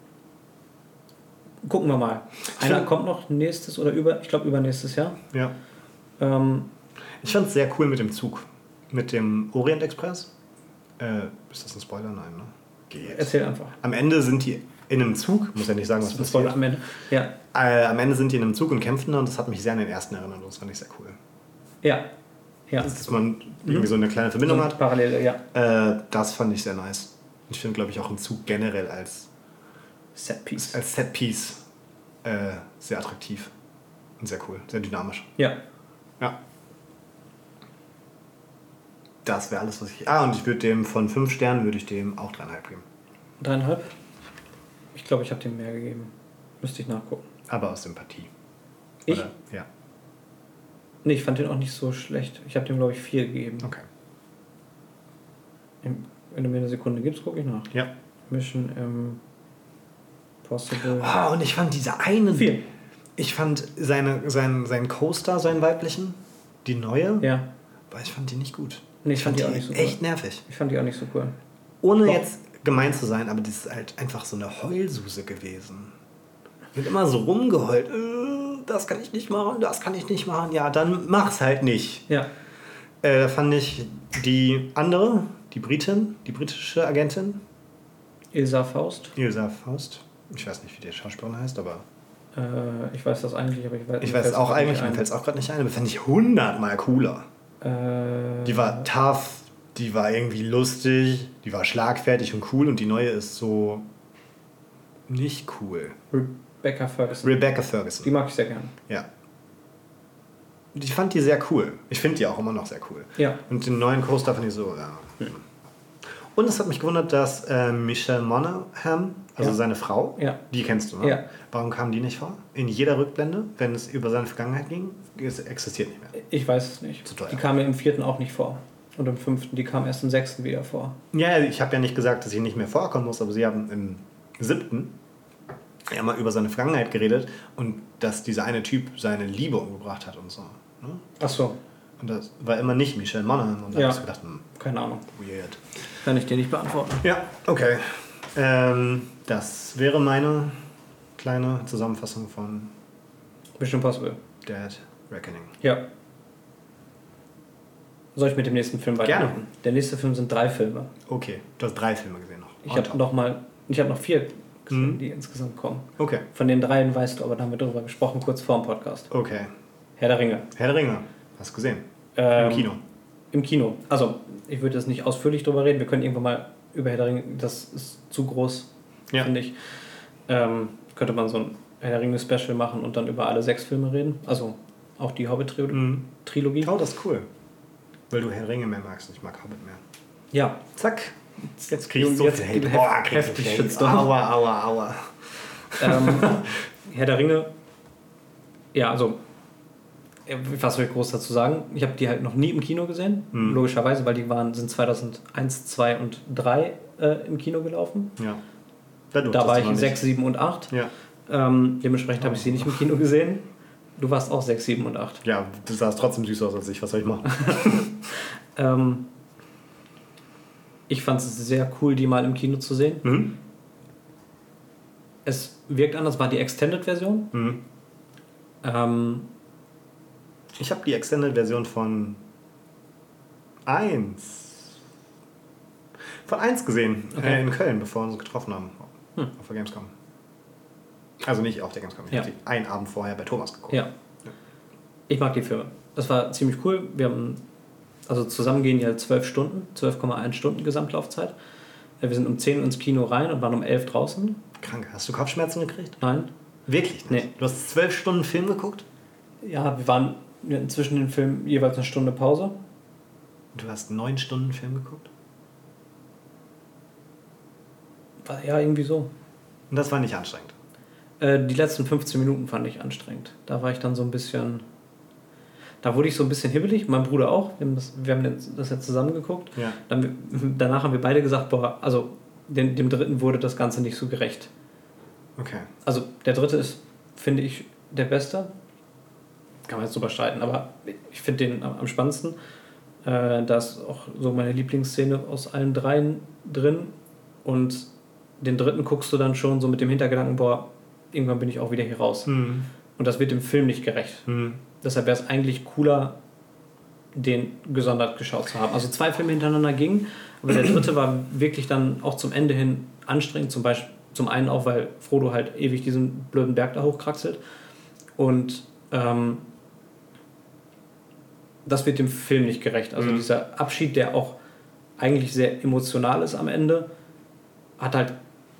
gucken wir mal. Einer kommt noch nächstes oder über, ich glaube übernächstes Jahr. Ja. Ähm, ich fand es sehr cool mit dem Zug. Mit dem Orient Express. Äh, ist das ein Spoiler? Nein, ne? Geht. Erzähl einfach. Am Ende sind die in einem Zug, muss ja nicht sagen, was das ist passiert. Am Ende. Ja. Äh, am Ende sind die in einem Zug und kämpfen und das hat mich sehr an den ersten erinnert. Das fand ich sehr cool. Ja. ja. Das, dass man irgendwie so eine kleine Verbindung so hat. Parallele, ja. Äh, das fand ich sehr nice. Ich finde, glaube ich, auch einen Zug generell als Setpiece. als Setpiece äh, sehr attraktiv und sehr cool, sehr dynamisch. Ja. Ja. Das wäre alles, was ich... Ah, und ich würde dem von fünf Sternen würde ich dem auch dreieinhalb geben. Dreieinhalb? Ich glaube, ich habe dem mehr gegeben. Müsste ich nachgucken. Aber aus Sympathie. Ich? Oder? Ja. Nee, ich fand den auch nicht so schlecht. Ich habe dem, glaube ich, vier gegeben. Okay. Wenn du mir eine Sekunde gibst, gucke ich nach. Ja. Mission Impossible. Oh, und ich fand diese eine... Vier. Ich fand seine, seinen, seinen Co-Star, seinen weiblichen, die neue, Ja. aber ich fand die nicht gut. Nee, ich fand die auch nicht so cool. echt nervig. Ich fand die auch nicht so cool. Ohne Doch. jetzt gemein zu sein, aber das ist halt einfach so eine Heulsuse gewesen. Wird immer so rumgeheult. Äh, das kann ich nicht machen, das kann ich nicht machen. Ja, dann mach's halt nicht. Ja. Äh, da fand ich die andere, die Britin, die britische Agentin. Ilsa Faust. Ilsa Faust. Ich weiß nicht, wie die Schauspielerin heißt, aber... Äh, ich weiß das eigentlich, aber ich weiß Ich weiß es auch eigentlich, mir fällt es auch gerade nicht ein, aber fände ich hundertmal cooler. Äh, Die war tough, die war irgendwie lustig, die war schlagfertig und cool und die neue ist so nicht cool. Rebecca Ferguson. Rebecca Ferguson. Die mag ich sehr gerne. Ja. Ich fand die sehr cool. Ich finde die auch immer noch sehr cool. Ja. Und den neuen Coaster fand ich so, ja. Hm. Und es hat mich gewundert, dass äh, Michelle Monaghan, also ja. seine Frau, ja. die kennst du, ne? Ja. Warum kam die nicht vor? In jeder Rückblende, wenn es über seine Vergangenheit ging, es existiert nicht mehr. Ich weiß es nicht. Zu teuer. Die kam ja im vierten auch nicht vor. Und im fünften, die kam erst im sechsten wieder vor. Ja, ich habe ja nicht gesagt, dass sie nicht mehr vorkommen muss, aber sie haben im siebten ja mal über seine Vergangenheit geredet und dass dieser eine Typ seine Liebe umgebracht hat und so. Ne? Ach so. Und das war immer nicht Michelle Monaghan. Und da ja. habe ich gedacht, hm, keine Ahnung. Weird. Kann ich dir nicht beantworten. Ja, okay. Ähm, das wäre meine kleine Zusammenfassung von Mission Impossible. Dead Reckoning. Ja. Soll ich mit dem nächsten Film weitermachen? Gerne. Der nächste Film sind drei Filme. Okay, du hast drei Filme gesehen noch. Ich habe noch mal, ich habe noch vier gesehen, Mhm. die insgesamt kommen. Okay. Von den dreien weißt du, aber da haben wir drüber gesprochen, kurz vor dem Podcast. Okay. Herr der Ringe. Herr der Ringe. Hast du gesehen? Ähm, Im Kino. Im Kino. Also, ich würde jetzt nicht ausführlich drüber reden. Wir können irgendwann mal über Herr der Ringe, das ist zu groß, Ja. finde ich. Ähm, könnte man so ein Herr der Ringe-Special machen und dann über alle sechs Filme reden. Also auch die Hobbit-Trilogie. Mhm. Oh, das ist cool. Weil du Herr der Ringe mehr magst und ich mag Hobbit mehr. Ja. Zack. Jetzt krieg ich so Jetzt viel Hate. hef- Boah, krieg ich so heftig viel Hate. Shitstorm. Aua, aua, aua. Ähm, Herr der Ringe, ja, also, äh, was soll ich groß dazu sagen? Ich habe die halt noch nie im Kino gesehen, Mhm. logischerweise, weil die waren, sind zweitausendeins, zwei und drei äh, im Kino gelaufen. Ja. Da war ich in sechs, sieben und acht. Ja. Ähm, dementsprechend habe ich sie nicht im Kino gesehen. Du warst auch sechs, sieben und acht. Ja, du sahst trotzdem süß aus als ich. Was soll ich machen? Ähm, ich fand es sehr cool, die mal im Kino zu sehen. Mhm. Es wirkt anders, war die Extended-Version. Mhm. Ähm, Ich habe die Extended-Version von eins. Von eins gesehen. Okay. Äh, in Köln, bevor wir uns getroffen haben. Hm. Auf der Gamescom. Also nicht auf der Gamescom. Ich Ja. habe die einen Abend vorher bei Thomas geguckt. ja. Ich mag die Filme. Das war ziemlich cool. Wir haben, also zusammen gehen die halt zwölf Stunden, zwölf Komma eins Stunden Gesamtlaufzeit. Wir sind um zehn ins Kino rein und waren um elf draußen. Krank. Hast du Kopfschmerzen gekriegt? Nein. Wirklich nicht? Nee. Du hast zwölf Stunden Film geguckt? Ja, wir waren wir hatten zwischen den Filmen jeweils eine Stunde Pause. Und du hast neun Stunden Film geguckt? War ja irgendwie so. Und das war nicht anstrengend. Äh, die letzten fünfzehn Minuten fand ich anstrengend. Da war ich dann so ein bisschen. Da wurde ich so ein bisschen hibbelig, mein Bruder auch. Wir haben das, wir haben das jetzt zusammen geguckt. Ja. Dann, danach haben wir beide gesagt, boah, also dem, dem dritten wurde das Ganze nicht so gerecht. Okay. Also der dritte ist, finde ich, der beste. Kann man jetzt drüber streiten, aber ich finde den am, am spannendsten. Äh, da ist auch so meine Lieblingsszene aus allen dreien drin. Und den dritten guckst du dann schon so mit dem Hintergedanken, boah, irgendwann bin ich auch wieder hier raus. Mhm. Und das wird dem Film nicht gerecht. Mhm. Deshalb wäre es eigentlich cooler, den gesondert geschaut zu haben. Also zwei Filme hintereinander gingen, aber der dritte war wirklich dann auch zum Ende hin anstrengend. Zum Beispiel, zum einen auch, weil Frodo halt ewig diesen blöden Berg da hochkraxelt. Und ähm, das wird dem Film nicht gerecht. Also Mhm. dieser Abschied, der auch eigentlich sehr emotional ist am Ende, hat halt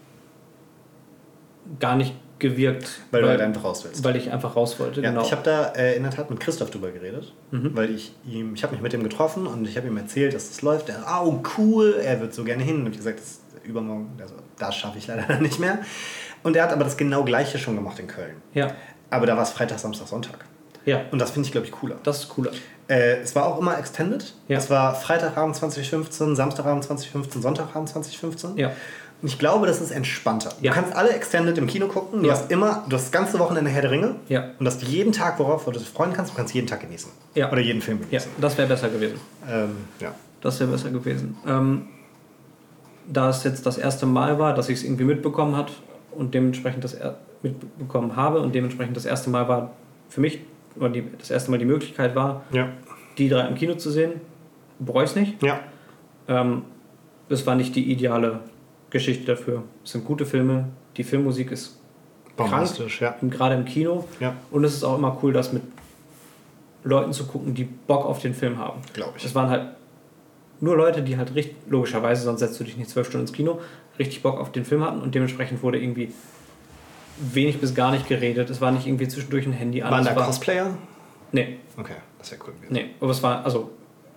gar nicht gewirkt. Weil, weil du halt einfach raus willst. Weil ich einfach raus wollte, Ja, genau. ich habe da äh, in der Tat mit Christoph drüber geredet, Mhm. weil ich ihm, ich habe mich mit ihm getroffen und ich habe ihm erzählt, dass das läuft. Er, oh cool, er wird so gerne hin. Und ich gesagt, das ist übermorgen, also das schaffe ich leider nicht mehr. Und er hat aber das genau Gleiche schon gemacht in Köln. Ja, Aber da war es Freitag, Samstag, Sonntag. ja, Und das finde ich, glaube ich, cooler. das ist cooler. Äh, es war auch immer extended. Ja. Es war Freitagabend zwanzig fünfzehn, Samstagabend zwanzig fünfzehn, Sonntagabend zwanzig fünfzehn. Ja, Und ich glaube, das ist entspannter. Ja. Du kannst alle extended im Kino gucken. Du Ja. hast immer, du hast das ganze Wochenende Herr der Ringe. ja, Und hast jeden Tag, worauf du dich freuen kannst, du kannst jeden Tag genießen. Ja. Oder jeden Film ja, genießen. das wäre besser gewesen. Ähm, ja. Das wäre besser gewesen. Ähm, da es jetzt das erste Mal war, dass ich es irgendwie mitbekommen hat und dementsprechend das er mitbekommen habe und dementsprechend das erste Mal war für mich, oder die, das erste Mal die Möglichkeit war, Ja. die drei im Kino zu sehen, bereue ich es nicht. Ja. Ähm, es war nicht die ideale Geschichte dafür. Es sind gute Filme, die Filmmusik ist Bombastisch, krank, ja. gerade im Kino. Ja. Und es ist auch immer cool, das mit Leuten zu gucken, die Bock auf den Film haben. Glaube ich. Es waren halt nur Leute, die halt richtig, logischerweise, sonst setzt du dich nicht zwölf Stunden ins Kino, richtig Bock auf den Film hatten und dementsprechend wurde irgendwie wenig bis gar nicht geredet. Es war nicht irgendwie zwischendurch ein Handy an. Waren da war, Cosplayer? Nee. Okay, das wäre cool gewesen. Nee, aber es war, also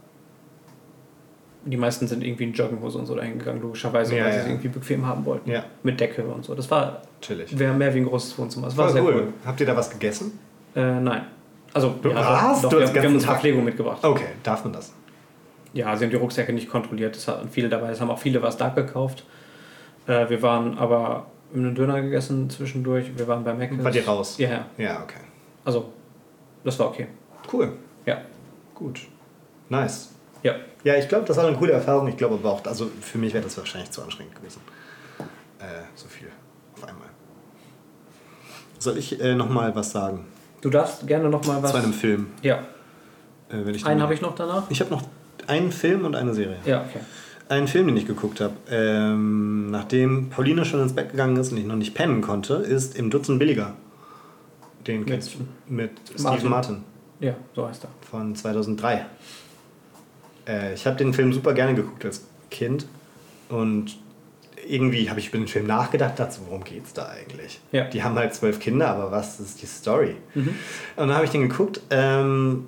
die meisten sind irgendwie in Jogginghose und so dahin gegangen, logischerweise, ja, weil sie ja. es irgendwie bequem haben wollten. Ja. Mit Decke und so. Das war Natürlich. wäre mehr wie ein großes Wohnzimmer. Das war Voll sehr cool. cool. Habt ihr da was gegessen? Äh, nein. Also, Du ja, hast? doch, Du wir, hast wir haben uns Tag- Verpflegung mitgebracht. Okay, darf man das? Ja, sie haben die Rucksäcke nicht kontrolliert. Es hatten viele dabei. Es haben auch viele was da gekauft. Äh, wir waren aber in einem Döner gegessen zwischendurch. Wir waren bei Mc's. Wart ihr raus? Ja, ja. Ja, okay. Also, das war okay. Cool. Ja. Gut. Nice. Ja. Ja, ich glaube, das war eine coole Erfahrung. Ich glaube aber auch, also für mich wäre das wahrscheinlich zu anstrengend gewesen. Äh, so viel auf einmal. Soll ich äh, nochmal was sagen? Du darfst gerne noch mal was... Zu einem Film. Ja. Äh, wenn ich Einen habe ich noch danach? Ich habe noch einen Film und eine Serie. Ja, okay. Einen Film, den ich geguckt habe, ähm, nachdem Pauline schon ins Bett gegangen ist und ich noch nicht pennen konnte, ist Im Dutzend billiger. Den Mit- kennst du. Mit Steve Martin. Martin Ja, so heißt er. von zweitausenddrei. Äh, ich habe den Film super gerne geguckt als Kind und irgendwie habe ich über den Film nachgedacht, dachte so, worum geht's da eigentlich? Ja. Die haben halt zwölf Kinder, aber was ist die Story? Mhm. Und dann habe ich den geguckt. Ähm,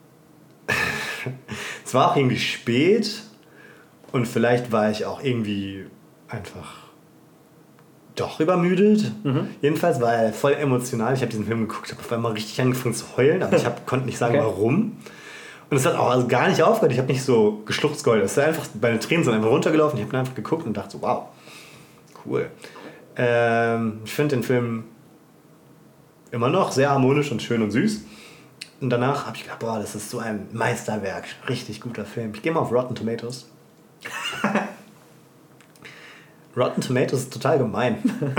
es war auch irgendwie spät und vielleicht war ich auch irgendwie einfach doch übermüdet. Mhm. Jedenfalls war er voll emotional. Ich habe diesen Film geguckt, habe auf einmal richtig angefangen zu heulen, aber ich hab, konnte nicht sagen, Okay. warum. Und es hat auch also gar nicht aufgehört. Ich habe nicht so geschluchzt geheult. Es ist einfach, meine Tränen sind einfach runtergelaufen. Ich habe einfach geguckt und dachte so, wow, cool. Ähm, ich finde den Film immer noch sehr harmonisch und schön und süß. Und danach habe ich gedacht, boah, das ist so ein Meisterwerk. Richtig guter Film. Ich gehe mal auf Rotten Tomatoes. Rotten Tomatoes ist total gemein.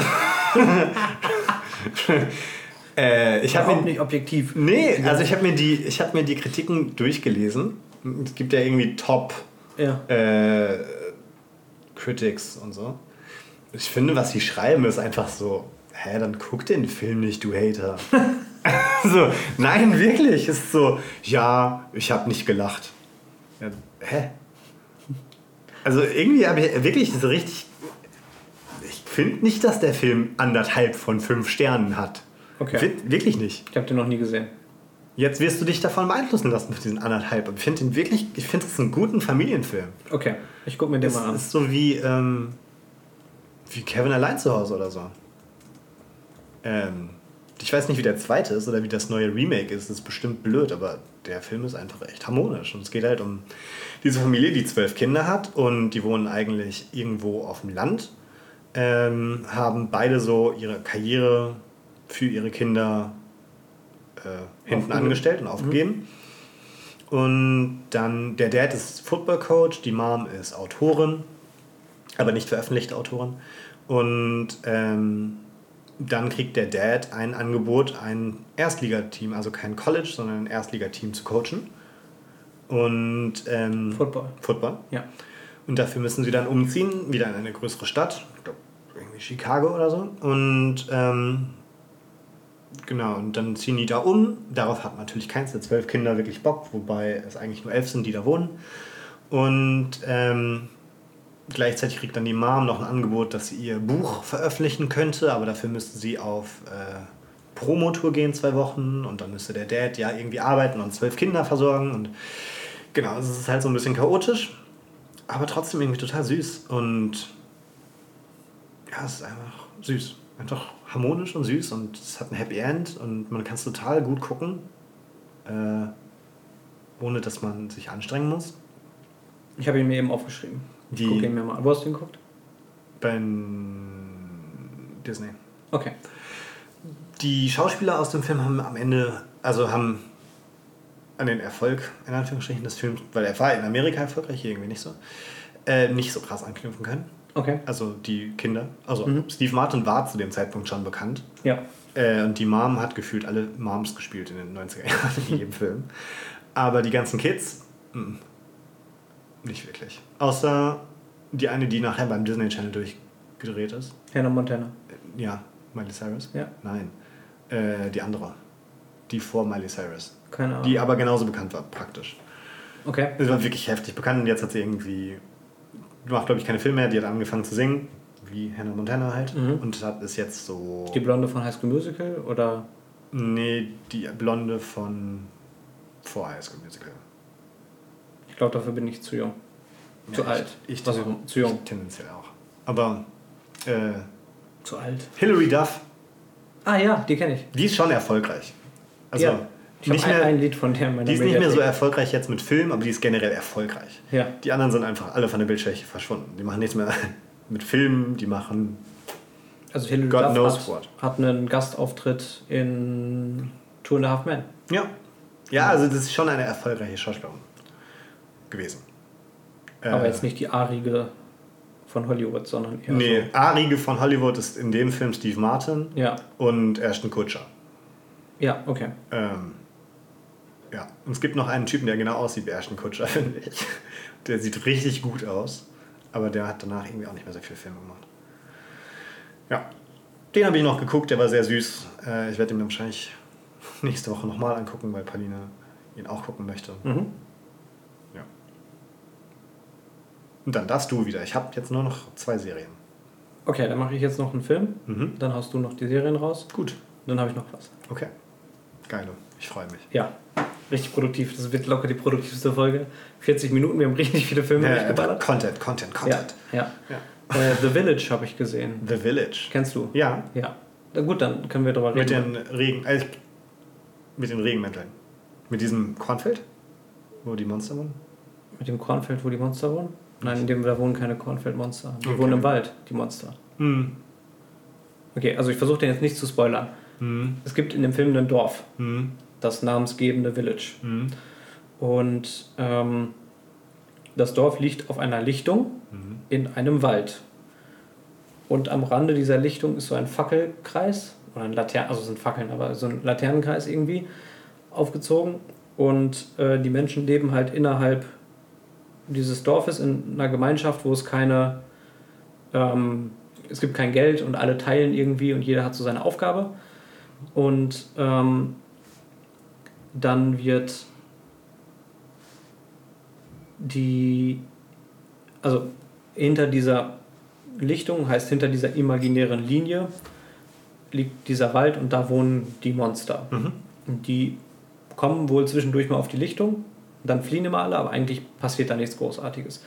äh, ich habe Überhaupt mir nicht objektiv. nee, also ich habe mir die, ich habe mir die Kritiken durchgelesen. Es gibt ja irgendwie Top Ja. äh, Critics und so. Ich finde, was sie schreiben, ist einfach so, hä, dann guck den Film nicht, du Hater. So, nein, wirklich. Ist so, ja, ich habe nicht gelacht. Ja, hä? Also irgendwie habe ich wirklich so richtig. Ich finde nicht, dass der Film anderthalb von fünf Sternen hat. Okay. Find, wirklich nicht. Ich habe den noch nie gesehen. Jetzt wirst du dich davon beeinflussen lassen mit diesen anderthalb. Aber ich finde ihn wirklich, ich finde es einen guten Familienfilm. Okay, ich gucke mir den Das mal an. ist so wie, ähm, wie Kevin allein zu Hause oder so. Ähm, ich weiß nicht, wie der zweite ist oder wie das neue Remake ist. Das ist bestimmt blöd, aber der Film ist einfach echt harmonisch. Und es geht halt um diese Familie, die zwölf Kinder hat und die wohnen eigentlich irgendwo auf dem Land. Ähm, haben beide so ihre Karriere für ihre Kinder äh, hinten Aufgegeben. angestellt und aufgegeben. Und dann, der Dad ist Football Coach, die Mom ist Autorin, aber nicht veröffentlichte Autorin. Und ähm, dann kriegt der Dad ein Angebot, ein Erstligateam, also kein College, sondern ein Erstligateam zu coachen. Und ähm, Football. Football. Ja. Und dafür müssen sie dann umziehen, wieder in eine größere Stadt, ich glaube irgendwie Chicago oder so. Und ähm, genau, und dann ziehen die da um. Darauf hat natürlich keins der zwölf Kinder wirklich Bock, wobei es eigentlich nur elf sind, die da wohnen. Und ähm, gleichzeitig kriegt dann die Mom noch ein Angebot, dass sie ihr Buch veröffentlichen könnte, aber dafür müsste sie auf äh, Promotour gehen, zwei Wochen. Und dann müsste der Dad ja irgendwie arbeiten und zwölf Kinder versorgen. Und genau, also es ist halt so ein bisschen chaotisch, aber trotzdem irgendwie total süß. Und ja, es ist einfach süß. Einfach harmonisch und süß und es hat ein Happy End und man kann es total gut gucken, äh, ohne dass man sich anstrengen muss. Ich habe ihn mir eben aufgeschrieben. Ich Die- gucke ihn mir mal an. Wo hast du ihn geguckt? Bei Disney. Okay. Die Schauspieler aus dem Film haben am Ende, also haben an den Erfolg, in Anführungsstrichen, des Films, weil er war in Amerika erfolgreich, hier irgendwie nicht so, äh, nicht so krass anknüpfen können. Okay. Also die Kinder. Also Mhm. Steve Martin war zu dem Zeitpunkt schon bekannt. Ja. Äh, und die Mom hat gefühlt alle Moms gespielt in den neunziger Jahren in jedem Film. Aber die ganzen Kids, mh, nicht wirklich. Außer die eine, die nachher beim Disney Channel durchgedreht ist. Hannah Montana. Ja, Miley Cyrus? Ja. Nein. Äh, die andere. Die vor Miley Cyrus. Keine Ahnung. Die aber genauso bekannt war, praktisch. Okay. Es war wirklich heftig bekannt und jetzt hat sie irgendwie... macht, glaube ich, keine Filme mehr. Die hat angefangen zu singen, wie Hannah Montana halt. Mhm. Und hat ist jetzt so... Die Blonde von High School Musical oder... Nee, die Blonde von vor High School Musical. Ich glaube, dafür bin ich zu jung. Ja, zu ich, alt. Ich, Was ich, auch, zu jung. Ich tendenziell auch. Aber äh, Zu alt. Hilary Duff, Ah ja, die kenne ich. die ist schon erfolgreich. Also Ja, ich nicht habe ein, mehr, ein Lied von der in meiner die ist nicht mehr so Mediathek. erfolgreich jetzt mit Film, aber die ist generell erfolgreich. Ja. Die anderen sind einfach alle von der Bildfläche verschwunden. Die machen nichts mehr mit Filmen, die machen... Also Hilary God Duff knows hat, what. hat einen Gastauftritt in Two and a Half Men. Ja. Ja, also das ist schon eine erfolgreiche Schauspielerin gewesen. Aber Äh, jetzt nicht die arige von Hollywood, sondern eher Nee, so... Arige von Hollywood ist in dem Film Steve Martin Ja. und Ashton Kutcher. Ja, okay. Ähm, ja, und es gibt noch einen Typen, der genau aussieht wie Ashton Kutcher, finde ich. Der sieht richtig gut aus, aber der hat danach irgendwie auch nicht mehr so viele Filme gemacht. Ja, den habe ich noch geguckt, der war sehr süß. Äh, ich werde ihn mir wahrscheinlich nächste Woche nochmal angucken, weil Pauline ihn auch gucken möchte. Mhm. Ja. Und dann darfst du wieder. Ich habe jetzt nur noch zwei Serien. Okay, dann mache ich jetzt noch einen Film. Mhm. Dann haust du noch die Serien raus. Gut. Dann habe ich noch was. Okay. Geil. Ich freue mich. Ja, richtig produktiv. Das wird locker die produktivste Folge. vierzig Minuten, wir haben richtig viele Filme Ja, durchgeballert. Content, Content, Content. Ja, Ja. ja. Äh, The Village habe ich gesehen. The Village. Kennst du? Ja. Ja. Na gut, dann können wir drüber Mit reden. den Regen, äh, mit den Regenmänteln. Mit diesem Kornfeld, wo die Monster wohnen. Mit dem Kornfeld, wo die Monster wohnen? Nein, in dem da wohnen keine Kornfeldmonster. Die Okay. wohnen im Wald, die Monster. Hm. Okay, also ich versuche den jetzt nicht zu spoilern. Hm. Es gibt in dem Film ein Dorf, Hm. das namensgebende Village. Hm. Und ähm, das Dorf liegt auf einer Lichtung Mhm. in einem Wald. Und am Rande dieser Lichtung ist so ein Fackelkreis, oder ein Latern, also es sind Fackeln, aber so ein Laternenkreis irgendwie aufgezogen. Und äh, die Menschen leben halt innerhalb dieses Dorfes in einer Gemeinschaft, wo es keine, ähm, es gibt kein Geld und alle teilen irgendwie und jeder hat so seine Aufgabe. Und ähm, dann wird die, also hinter dieser Lichtung, heißt hinter dieser imaginären Linie, liegt dieser Wald und da wohnen die Monster. Mhm. Und die kommen wohl zwischendurch mal auf die Lichtung, dann fliehen immer alle, aber eigentlich passiert da nichts Großartiges.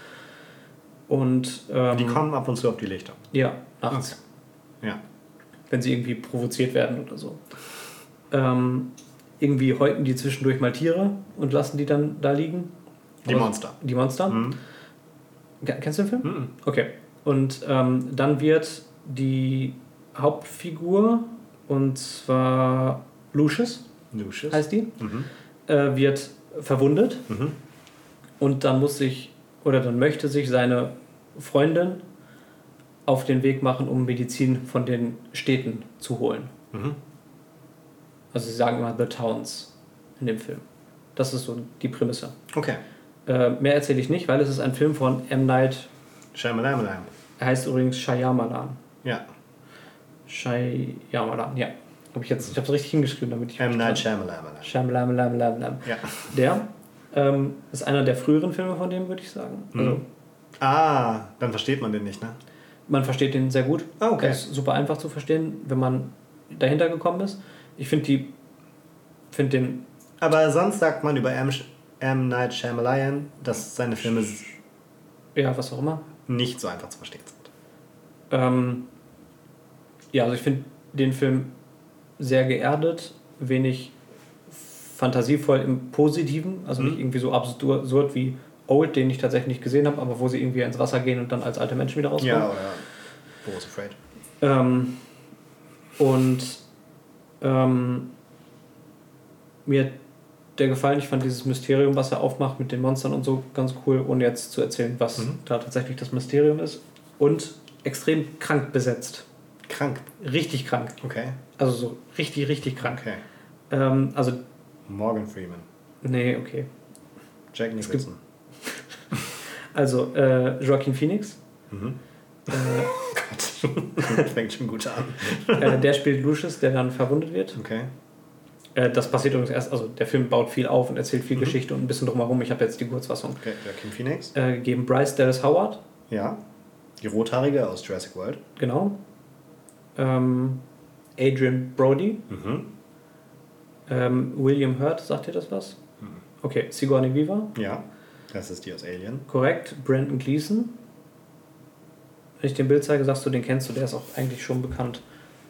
Und ähm, Die kommen ab und zu auf die Lichter. ja, nachts, Ja. wenn sie irgendwie provoziert werden oder so. Ähm, irgendwie häuten die zwischendurch mal Tiere und lassen die dann da liegen. Die Aber- Monster. Die Monster. Mhm. Ke- Kennst du den Film? Mhm. Okay. Und ähm, dann wird die Hauptfigur, und zwar Lucius Lucius. heißt die, Mhm. äh, wird verwundet Mhm. und dann muss sich, oder dann möchte sich seine Freundin auf den Weg machen, um Medizin von den Städten zu holen. Mhm. Also sie sagen immer The Towns in dem Film. Das ist so die Prämisse. Okay. Äh, mehr erzähle ich nicht, weil es ist ein Film von M. Night. Shyamalan. Er heißt übrigens Shyamalan. Ja. Shyamalan, ja. Hab ich jetzt, ich habe es richtig hingeschrieben, damit ich... M. Night Shyamalan. Shyamalan. Ja. Der ähm, ist einer der früheren Filme von dem, würde ich sagen. Also, Mhm. Ah, dann versteht man den nicht, ne? man versteht den sehr gut. Ah, okay. Er ist super einfach zu verstehen, wenn man dahinter gekommen ist. Ich finde die... finde den... Aber sonst sagt man über M. M. Night Shyamalan, dass seine Filme Ja, was auch immer. nicht so einfach zu verstehen sind. Ähm, ja, also ich finde den Film sehr geerdet, wenig fantasievoll im Positiven, also Mhm. nicht irgendwie so absurd wie Old, den ich tatsächlich nicht gesehen habe, aber wo sie irgendwie ins Wasser gehen und dann als alte Menschen wieder rauskommen. Ja, oder Boris Afraid. Ähm, und ähm, mir hat der gefallen, ich fand dieses Mysterium, was er aufmacht mit den Monstern und so, ganz cool, ohne jetzt zu erzählen, was Mhm. da tatsächlich das Mysterium ist. Und extrem krank besetzt. Krank. Richtig krank. Okay. Also so richtig, richtig krank. Okay. Ähm, also, Morgan Freeman. nee, okay. Jack Nicholson. Also, äh, Joaquin Phoenix. Mhm. Äh, Gott. Fängt schon gut an. äh, der spielt Lucius, der dann verwundet wird. Okay. Äh, das passiert übrigens erst, also der Film baut viel auf und erzählt viel mhm. Geschichte und ein bisschen drumherum. Ich habe jetzt die Kurzfassung. Okay, der Kim Phoenix. Äh, gegeben Bryce Dallas Howard. Ja. Die Rothaarige aus Jurassic World. Genau. Ähm, Adrian Brody. Mhm. Ähm, William Hurt, sagt dir das was? Mhm. Okay, Sigourney Weaver. Ja, das ist die aus Alien. Korrekt. Brandon Gleeson. Wenn ich den Bild zeige, sagst du, den kennst du, der ist auch eigentlich schon bekannt.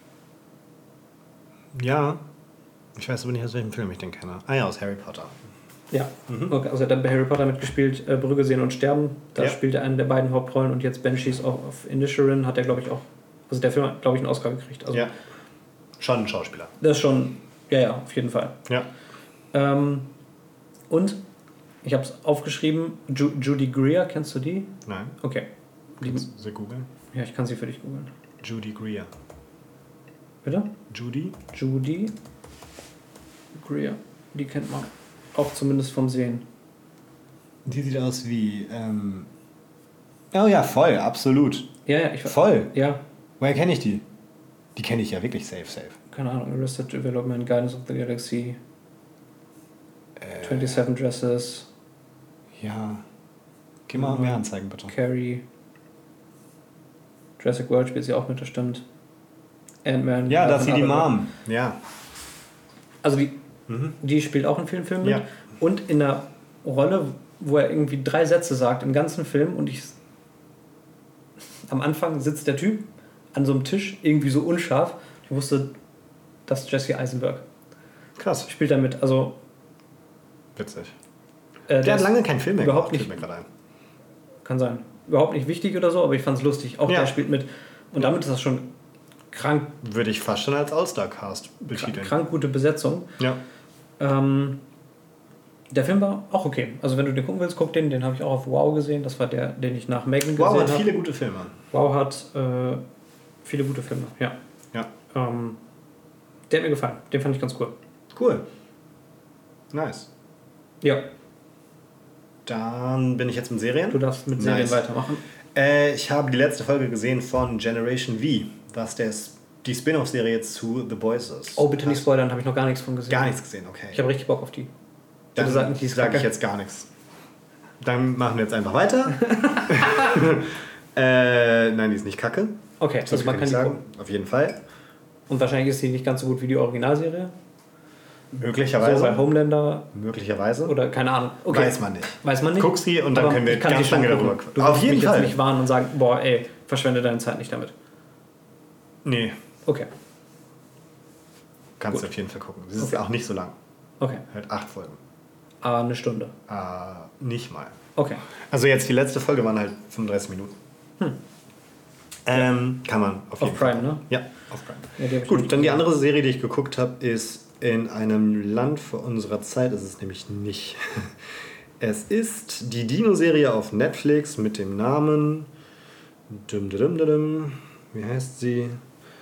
Ja. Ich weiß aber nicht, aus welchem Film ich den kenne. Ah ja, aus Harry Potter. Ja, mhm. okay, also er hat bei Harry Potter mitgespielt, äh, Brügge sehen und sterben. Da ja. spielt er einen der beiden Hauptrollen und jetzt Banshees of, of Inisherin hat er, glaube ich, auch. Also der Film hat, glaube ich, einen Oscar gekriegt. Also ja. Schon ein Schauspieler. Das ist schon, ja, ja, auf jeden Fall. Ja. Ähm, und ich habe es aufgeschrieben, Ju- Judy Greer, kennst du die? Nein. Okay. Die, Kannst du sie googeln? Ja, ich kann sie für dich googeln. Judy Greer. Bitte? Judy? Judy Greer. Die kennt man. Auch zumindest vom Sehen. Die sieht aus wie, ähm... Oh ja, voll, absolut. Ja, ja, ich Voll. Ja. Woher kenne ich die? Die kenne ich ja wirklich safe, safe. Keine Ahnung, Arrested Development, Guardians of the Galaxy, äh, twenty-seven Dresses. Ja. Gib mal mehr anzeigen, bitte. Carrie. Jurassic World spielt sie auch mit, das stimmt. Ant-Man. Ja, das ist die Mom. Ja. Also die, mhm. die spielt auch in vielen Filmen mit. Ja. Und in einer Rolle, wo er irgendwie drei Sätze sagt im ganzen Film und ich... Am Anfang sitzt der Typ an so einem Tisch, irgendwie so unscharf. Ich wusste, das ist Jesse Eisenberg. Krass. Spielt damit, also... Witzig. Äh, der, der hat lange keinen Film mehr überhaupt gemacht, nicht, fällt mir gerade ein. Kann sein. Überhaupt nicht wichtig oder so, aber ich fand es lustig. Auch ja. der spielt mit. Und damit ist das schon krank. Würde ich fast schon als All-Star-Cast betiteln. Krank gute Besetzung. Ja. Ähm, der Film war auch okay. Also wenn du den gucken willst, guck den. Den habe ich auch auf Wow gesehen. Das war der, den ich nach Megan gesehen habe. Wow hat viele gute Filme. Wow hat äh, viele gute Filme, ja. Ja. Ähm, der hat mir gefallen. Den fand ich ganz cool. Cool. Nice. Ja. Dann bin ich jetzt mit Serien. Du darfst mit Serien nice. weitermachen. Äh, ich habe die letzte Folge gesehen von Generation V, was der, die Spin-off-Serie zu The Boys ist. Oh, bitte nicht spoilern, habe ich noch gar nichts von gesehen. Gar nichts gesehen, okay. Ich habe richtig Bock auf die. Dann sage sag ich jetzt gar nichts. Dann machen wir jetzt einfach weiter. äh, nein, die ist nicht kacke. Okay, das also man kann ich sagen. Auf jeden Fall. Und wahrscheinlich ist sie nicht ganz so gut wie die Originalserie. Möglicherweise. So bei Homelander. Möglicherweise. Oder keine Ahnung. Okay. Weiß man nicht. Weiß man nicht. Guck sie und dann aber können wir kann ganz lange darüber quatschen. Du auf jeden mich Fall. Jetzt nicht warnen und sagen, boah, ey, verschwende deine Zeit nicht damit. Nee. Okay. Kannst du auf jeden Fall gucken. Sie ist okay. auch nicht so lang. Okay. Halt acht Folgen. Ah, eine Stunde. Ah, nicht mal. Okay. Also jetzt die letzte Folge waren halt fünfunddreißig Minuten. Hm. Ähm, kann man auf jeden auf Fall. Prime, ne? Ja, auf Prime. Ja, gut, dann die andere Serie, die ich geguckt habe, ist In einem Land vor unserer Zeit. Ist es nämlich nicht. Es ist die Dino-Serie auf Netflix mit dem Namen... Dum, dum, dum, dum. Wie heißt sie?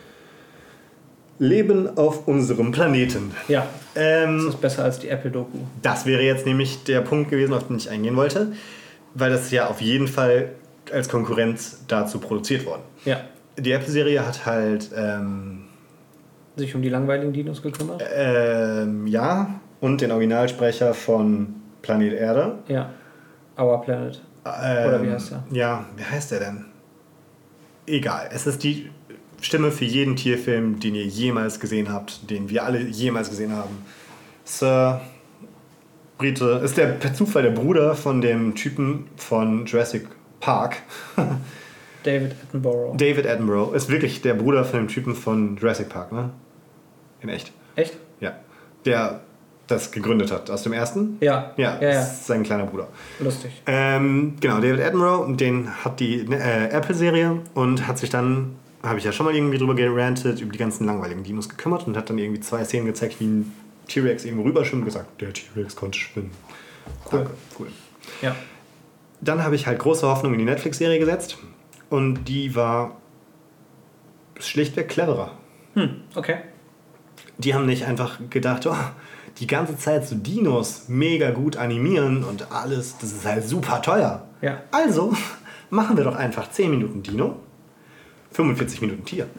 Leben auf unserem Planeten. Ja, ähm, das ist besser als die Apple-Doku. Das wäre jetzt nämlich der Punkt gewesen, auf den ich eingehen wollte, weil das ja auf jeden Fall als Konkurrenz dazu produziert worden. Ja. Die Apple-Serie hat halt... Ähm, sich um die langweiligen Dinos gekümmert? Ähm, ja, und den Originalsprecher von Planet Erde. Ja, Our Planet. Ähm, Oder wie heißt der? Ja, wie heißt der denn? Egal, es ist die Stimme für jeden Tierfilm, den ihr jemals gesehen habt, den wir alle jemals gesehen haben. Sir Brite ist der per Zufall der Bruder von dem Typen von Jurassic Park. David Attenborough. David Attenborough ist wirklich der Bruder von dem Typen von Jurassic Park, ne? In echt. Echt? Ja. Der das gegründet hat. Aus dem ersten? Ja. Ja, ja, ja. ist sein kleiner Bruder. Lustig. Ähm, genau, David Attenborough, den hat die äh, Apple-Serie und hat sich dann, habe ich ja schon mal irgendwie drüber gerantet, über die ganzen langweiligen Dinos gekümmert und hat dann irgendwie zwei Szenen gezeigt, wie ein T-Rex irgendwo rüberschwimmt und gesagt, der T-Rex konnte schwimmen. Cool. Danke. Cool. Ja. Dann habe ich halt große Hoffnung in die Netflix-Serie gesetzt und die war schlichtweg cleverer. Hm, okay. Die haben nicht einfach gedacht, oh, die ganze Zeit so Dinos mega gut animieren und alles, das ist halt super teuer. Ja. Also machen wir doch einfach zehn Minuten Dino, fünfundvierzig Minuten Tier.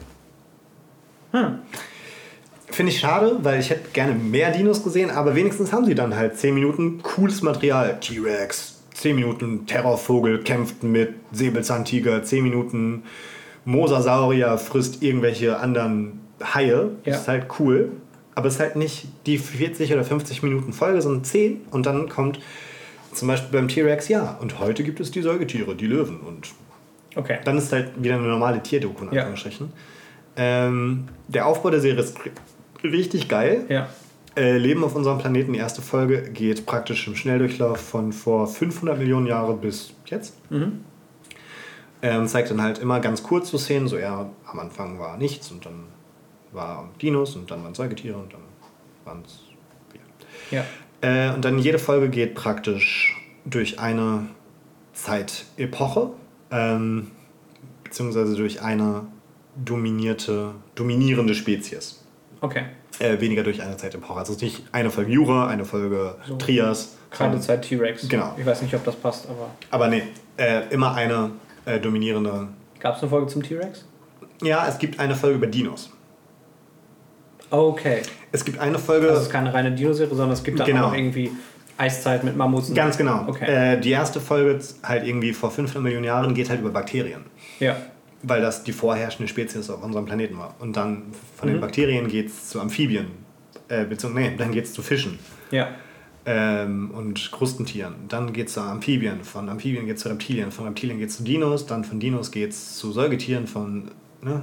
Hm. Finde ich schade, weil ich hätte gerne mehr Dinos gesehen, aber wenigstens haben sie dann halt zehn Minuten cooles Material. T-Rex, zehn Minuten Terrorvogel kämpft mit Säbelzahntiger, zehn Minuten Mosasaurier frisst irgendwelche anderen Haie. Ja. Ist halt cool. Aber es ist halt nicht die vierzig oder fünfzig Minuten Folge, sondern zehn. Und dann kommt zum Beispiel beim T-Rex, ja, und heute gibt es die Säugetiere, die Löwen. Und Okay. dann ist halt wieder eine normale Tierdoku in Ja. Anführungsstrichen. Ähm, der Aufbau der Serie ist richtig geil. Ja. Äh, Leben auf unserem Planeten, die erste Folge, geht praktisch im Schnelldurchlauf von vor fünfhundert Millionen Jahren bis jetzt. Mhm. Ähm, zeigt dann halt immer ganz kurz so Szenen, so eher am Anfang war nichts und dann war Dinos und dann waren Säugetiere und dann waren es Ja. äh, und dann jede Folge geht praktisch durch eine Zeitepoche, ähm, beziehungsweise durch eine dominierte, dominierende Spezies. Okay. Äh, weniger durch eine Zeitepoche. Also es ist nicht eine Folge Jura, eine Folge So. Trias. Kreidezeit T-Rex. Genau. Ich weiß nicht, ob das passt, aber. Aber nee, äh, immer eine äh, dominierende. Gab es eine Folge zum T-Rex? Ja, es gibt eine Folge über Dinos. Okay. Es gibt eine Folge. Also es ist keine reine Dino-Serie, sondern es gibt dann Genau. auch noch irgendwie Eiszeit mit Mammuts. Ganz genau. Okay. Äh, die erste Folge, halt irgendwie vor fünfhundert Millionen Jahren, geht halt über Bakterien. Ja. Weil das die vorherrschende Spezies auf unserem Planeten war. Und dann von Mhm. den Bakterien geht es zu Amphibien. Äh, beziehungsweise, nee, dann geht es zu Fischen. Ja. Ähm, und Krustentieren. Dann geht es zu Amphibien. Von Amphibien geht es zu Reptilien. Von Reptilien geht es zu Dinos. Dann von Dinos geht es zu Säugetieren. Von. Ne?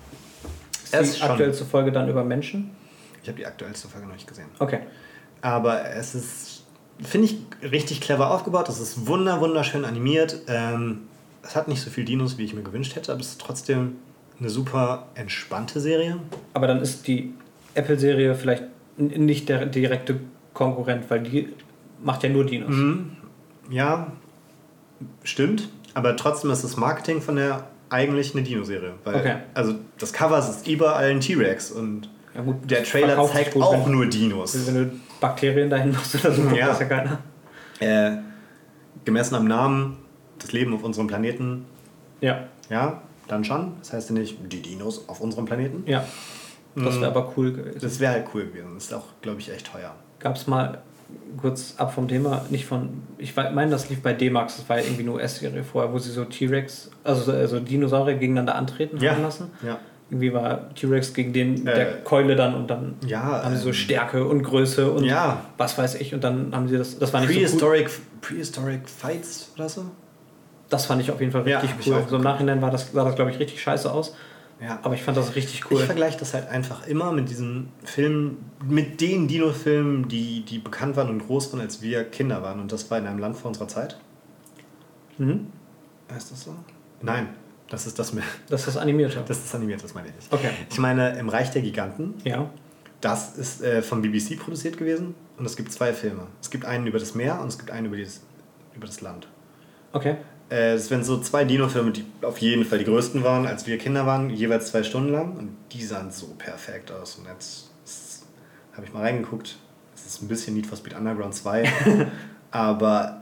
Ist die aktuellste Folge dann über Menschen? Ich habe die aktuellste Folge noch nicht gesehen. Okay. Aber es ist, finde ich, richtig clever aufgebaut. Es ist wunder, wunderschön animiert. Ähm, es hat nicht so viel Dinos, wie ich mir gewünscht hätte, aber es ist trotzdem eine super entspannte Serie. Aber dann ist die Apple-Serie vielleicht n- nicht der direkte Konkurrent, weil die macht ja nur Dinos. Mhm. Ja, stimmt. Aber trotzdem ist das Marketing von der eigentlich eine Dino-Serie. Weil, Okay. Also das Cover ist überall ein T-Rex und Ja, gut, der Trailer verkauft sich zeigt gut, auch wenn- nur Dinos. Wenn du Bakterien dahin machst oder so, Ja. weiß ja keiner. Äh, gemessen am Namen, das Leben auf unserem Planeten, Ja. ja, dann schon. Das heißt ja nicht die Dinos auf unserem Planeten. Ja. Das wäre Mhm. aber cool gewesen. Das wäre halt cool gewesen. Das ist auch, glaube ich, echt teuer. Gab es mal, kurz ab vom Thema, nicht von, ich wei- meine, das lief bei D-Max, das war ja irgendwie eine U S-Serie vorher, wo sie so T-Rex, also, also Dinosaurier gegeneinander antreten Ja. haben lassen. Ja. Irgendwie war T-Rex gegen den Äh, der Keule dann und dann Ja, haben sie so ähm, Stärke und Größe und Ja. was weiß ich und dann haben sie das, das war nicht so cool. Prehistoric, Prehistoric Fights oder so? Das fand ich auf jeden Fall Ja, richtig hab ich cool. auch So im Nachhinein war das, sah das, glaube ich, richtig scheiße aus. Ja. Aber ich fand das richtig Ich cool. vergleiche das halt einfach immer mit diesen Filmen, mit den Dino-Filmen, die, die bekannt waren und groß waren, als wir Kinder waren. Und das war in einem Land vor unserer Zeit. Mhm. Heißt das so? Nein, das ist das mit. Das ist das Animierte. Das ist animiert, das meine ich nicht. Okay. Ich meine, im Reich der Giganten, Ja. das ist äh, vom B B C produziert gewesen. Und es gibt zwei Filme. Es gibt einen über das Meer und es gibt einen über, dieses, über das Land. Okay. Äh, Es sind so zwei Dino-Filme, die auf jeden Fall die größten waren, als wir Kinder waren, jeweils zwei Stunden lang. Und die sahen so perfekt aus. Und jetzt habe ich mal reingeguckt. Es ist ein bisschen Need for Speed Underground zwei. Aber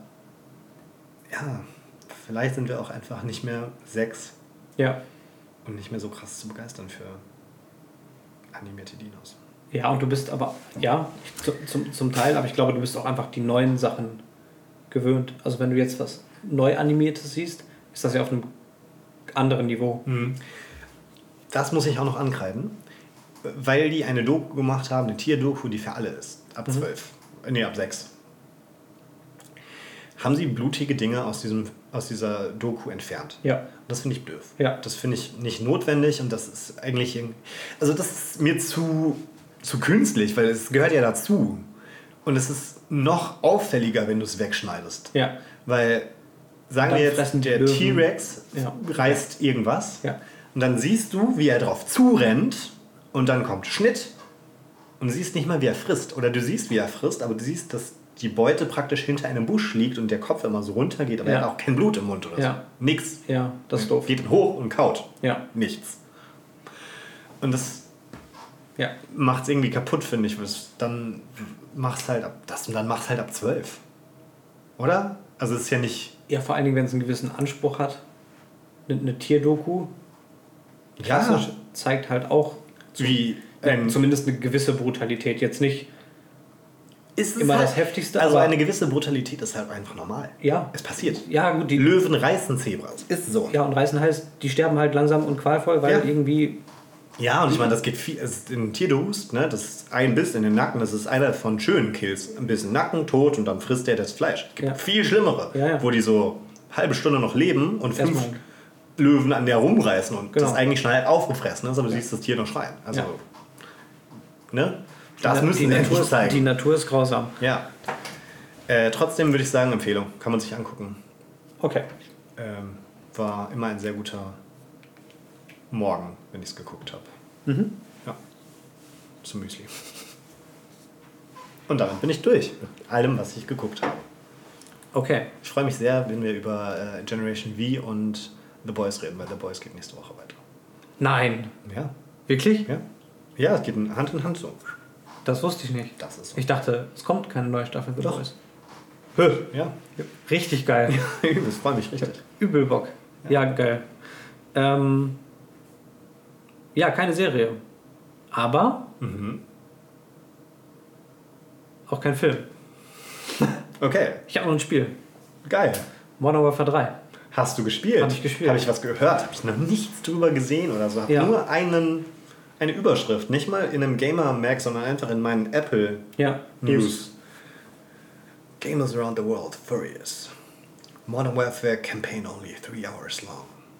ja, vielleicht sind wir auch einfach nicht mehr sechs Ja. und nicht mehr so krass zu begeistern für animierte Dinos. Ja, und du bist aber, ja, zu, zum, zum Teil, aber ich glaube, du bist auch einfach die neuen Sachen gewöhnt. Also wenn du jetzt was neu animiertes siehst, ist das ja auf einem anderen Niveau. Das muss ich auch noch ankreiden, weil die eine Doku gemacht haben, eine Tierdoku, die für alle ist. Ab zwölf. Nee, ab sechs. Haben sie blutige Dinge aus, diesem, aus dieser Doku entfernt. Ja. Das finde ich doof. Ja. Das finde ich nicht notwendig und das ist eigentlich... irg- Also das ist mir zu, zu künstlich, weil es gehört ja dazu. Und es ist noch auffälliger, wenn du es wegschneidest. Ja. Weil, sagen Dann wir fressen jetzt, die der Löwen. T-Rex Ja. reißt irgendwas Ja. und dann siehst du, wie er drauf zurennt und dann kommt Schnitt und du siehst nicht mal, wie er frisst. Oder du siehst, wie er frisst, aber du siehst, dass die Beute praktisch hinter einem Busch liegt und der Kopf immer so runtergeht, aber Ja. er hat auch kein Blut im Mund oder Ja. so. Nix. Ja, das ist doof. Geht hoch und kaut. Ja. Nichts. Und das Ja. macht es irgendwie kaputt, finde ich. Was dann machst halt ab das und dann machst halt ab zwölf. Oder? Also es ist ja nicht. Ja, vor allen Dingen, wenn es einen gewissen Anspruch hat. Eine, eine Tierdoku klassisch, ja. zeigt halt auch wie ähm, zumindest eine gewisse Brutalität. Jetzt nicht ist immer halt, das Heftigste. Also eine gewisse Brutalität ist halt einfach normal. Ja. Es passiert. Ja, gut, die Löwen reißen Zebras. Ist so. Ja, und reißen heißt, die sterben halt langsam und qualvoll, weil ja. irgendwie... Ja, und ich meine, das geht viel... Es ist ein Tierdost, ne? Das ist ein Biss in den Nacken, das ist einer von schönen Kills. Ein bisschen Nacken, tot und dann frisst der das Fleisch. Es gibt ja. viel schlimmere, ja, ja. wo die so eine halbe Stunde noch leben und fünf Erstmal. Löwen an der rumreißen und genau. das eigentlich schon halt aufgefressen ist, aber du ja. siehst das Tier noch schreien. Also, ja. ne? Das die, müssen die wir Natur nicht zeigen. Die Natur ist grausam. Ja. Äh, trotzdem würde ich sagen, Empfehlung. Kann man sich angucken. Okay. Ähm, war immer ein sehr guter Morgen, wenn ich es geguckt habe. Mhm. Ja. Zum Müsli. Und damit bin ich durch mit allem, was ich geguckt habe. Okay. Ich freue mich sehr, wenn wir über äh, Generation V und The Boys reden, weil The Boys geht nächste Woche weiter. Nein. Ja. Wirklich? Ja. Ja, es geht Hand in Hand so. Das wusste ich nicht. Das ist so. Ich dachte, es kommt keine neue Staffel The Doch. Boys. Ja. Richtig geil. Das freut mich richtig. Übel Bock. Ja, ja geil. Ähm, ja, keine Serie. Aber mhm. auch kein Film. Okay. Ich habe noch ein Spiel. Geil. Modern Warfare drei. Hast du gespielt? Habe ich gespielt. Habe ich was gehört? Habe ich noch nichts drüber gesehen oder so? Habe ja. nur einen, eine Überschrift. Nicht mal in einem Gamer-Mag, sondern einfach in meinen Apple ja. News. Gamers around the world furious. Modern Warfare campaign only three hours long.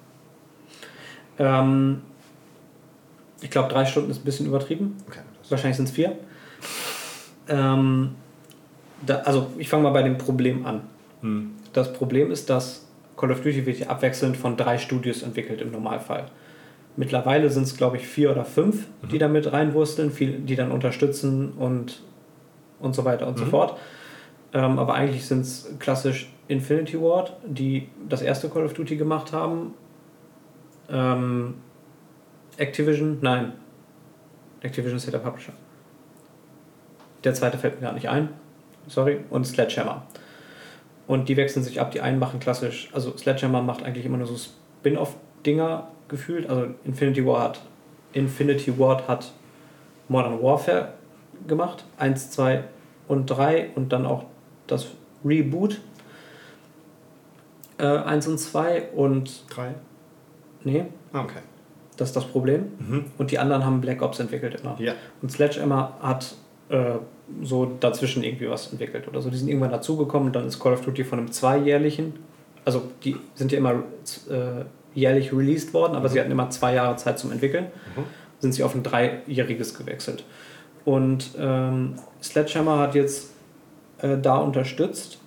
Ähm, ich glaube, drei Stunden ist ein bisschen übertrieben. Okay, wahrscheinlich sind es vier. ähm, da, also ich fange mal bei dem Problem an. Hm. Das Problem ist, dass Call of Duty wird ja abwechselnd von drei Studios entwickelt im Normalfall. Mittlerweile sind es, glaube ich, vier oder fünf, mhm. die da mit reinwursteln, viel, die dann unterstützen und, und so weiter und mhm. so fort. Ähm, aber eigentlich sind es klassisch Infinity Ward, die das erste Call of Duty gemacht haben. Ähm, Activision, nein. Activision ist ja der Publisher. Der zweite fällt mir gar nicht ein. Sorry. Und Sledgehammer. Und die wechseln sich ab. Die einen machen klassisch, also Sledgehammer macht eigentlich immer nur so Spin-off-Dinger gefühlt. Also Infinity Ward, Infinity Ward hat Modern Warfare gemacht. Eins, zwei und drei und dann auch das Reboot. Äh, eins und zwei und... drei? Nee. Ah, okay. Das ist das Problem. Mhm. Und die anderen haben Black Ops entwickelt immer. Ja. Und Sledgehammer hat äh, so dazwischen irgendwie was entwickelt oder so. Die sind irgendwann dazugekommen und dann ist Call of Duty von einem zweijährlichen, also die sind ja immer äh, jährlich released worden, aber mhm. sie hatten immer zwei Jahre Zeit zum Entwickeln, mhm. sind sie auf ein dreijähriges gewechselt. Und ähm, Sledgehammer hat jetzt äh, da unterstützt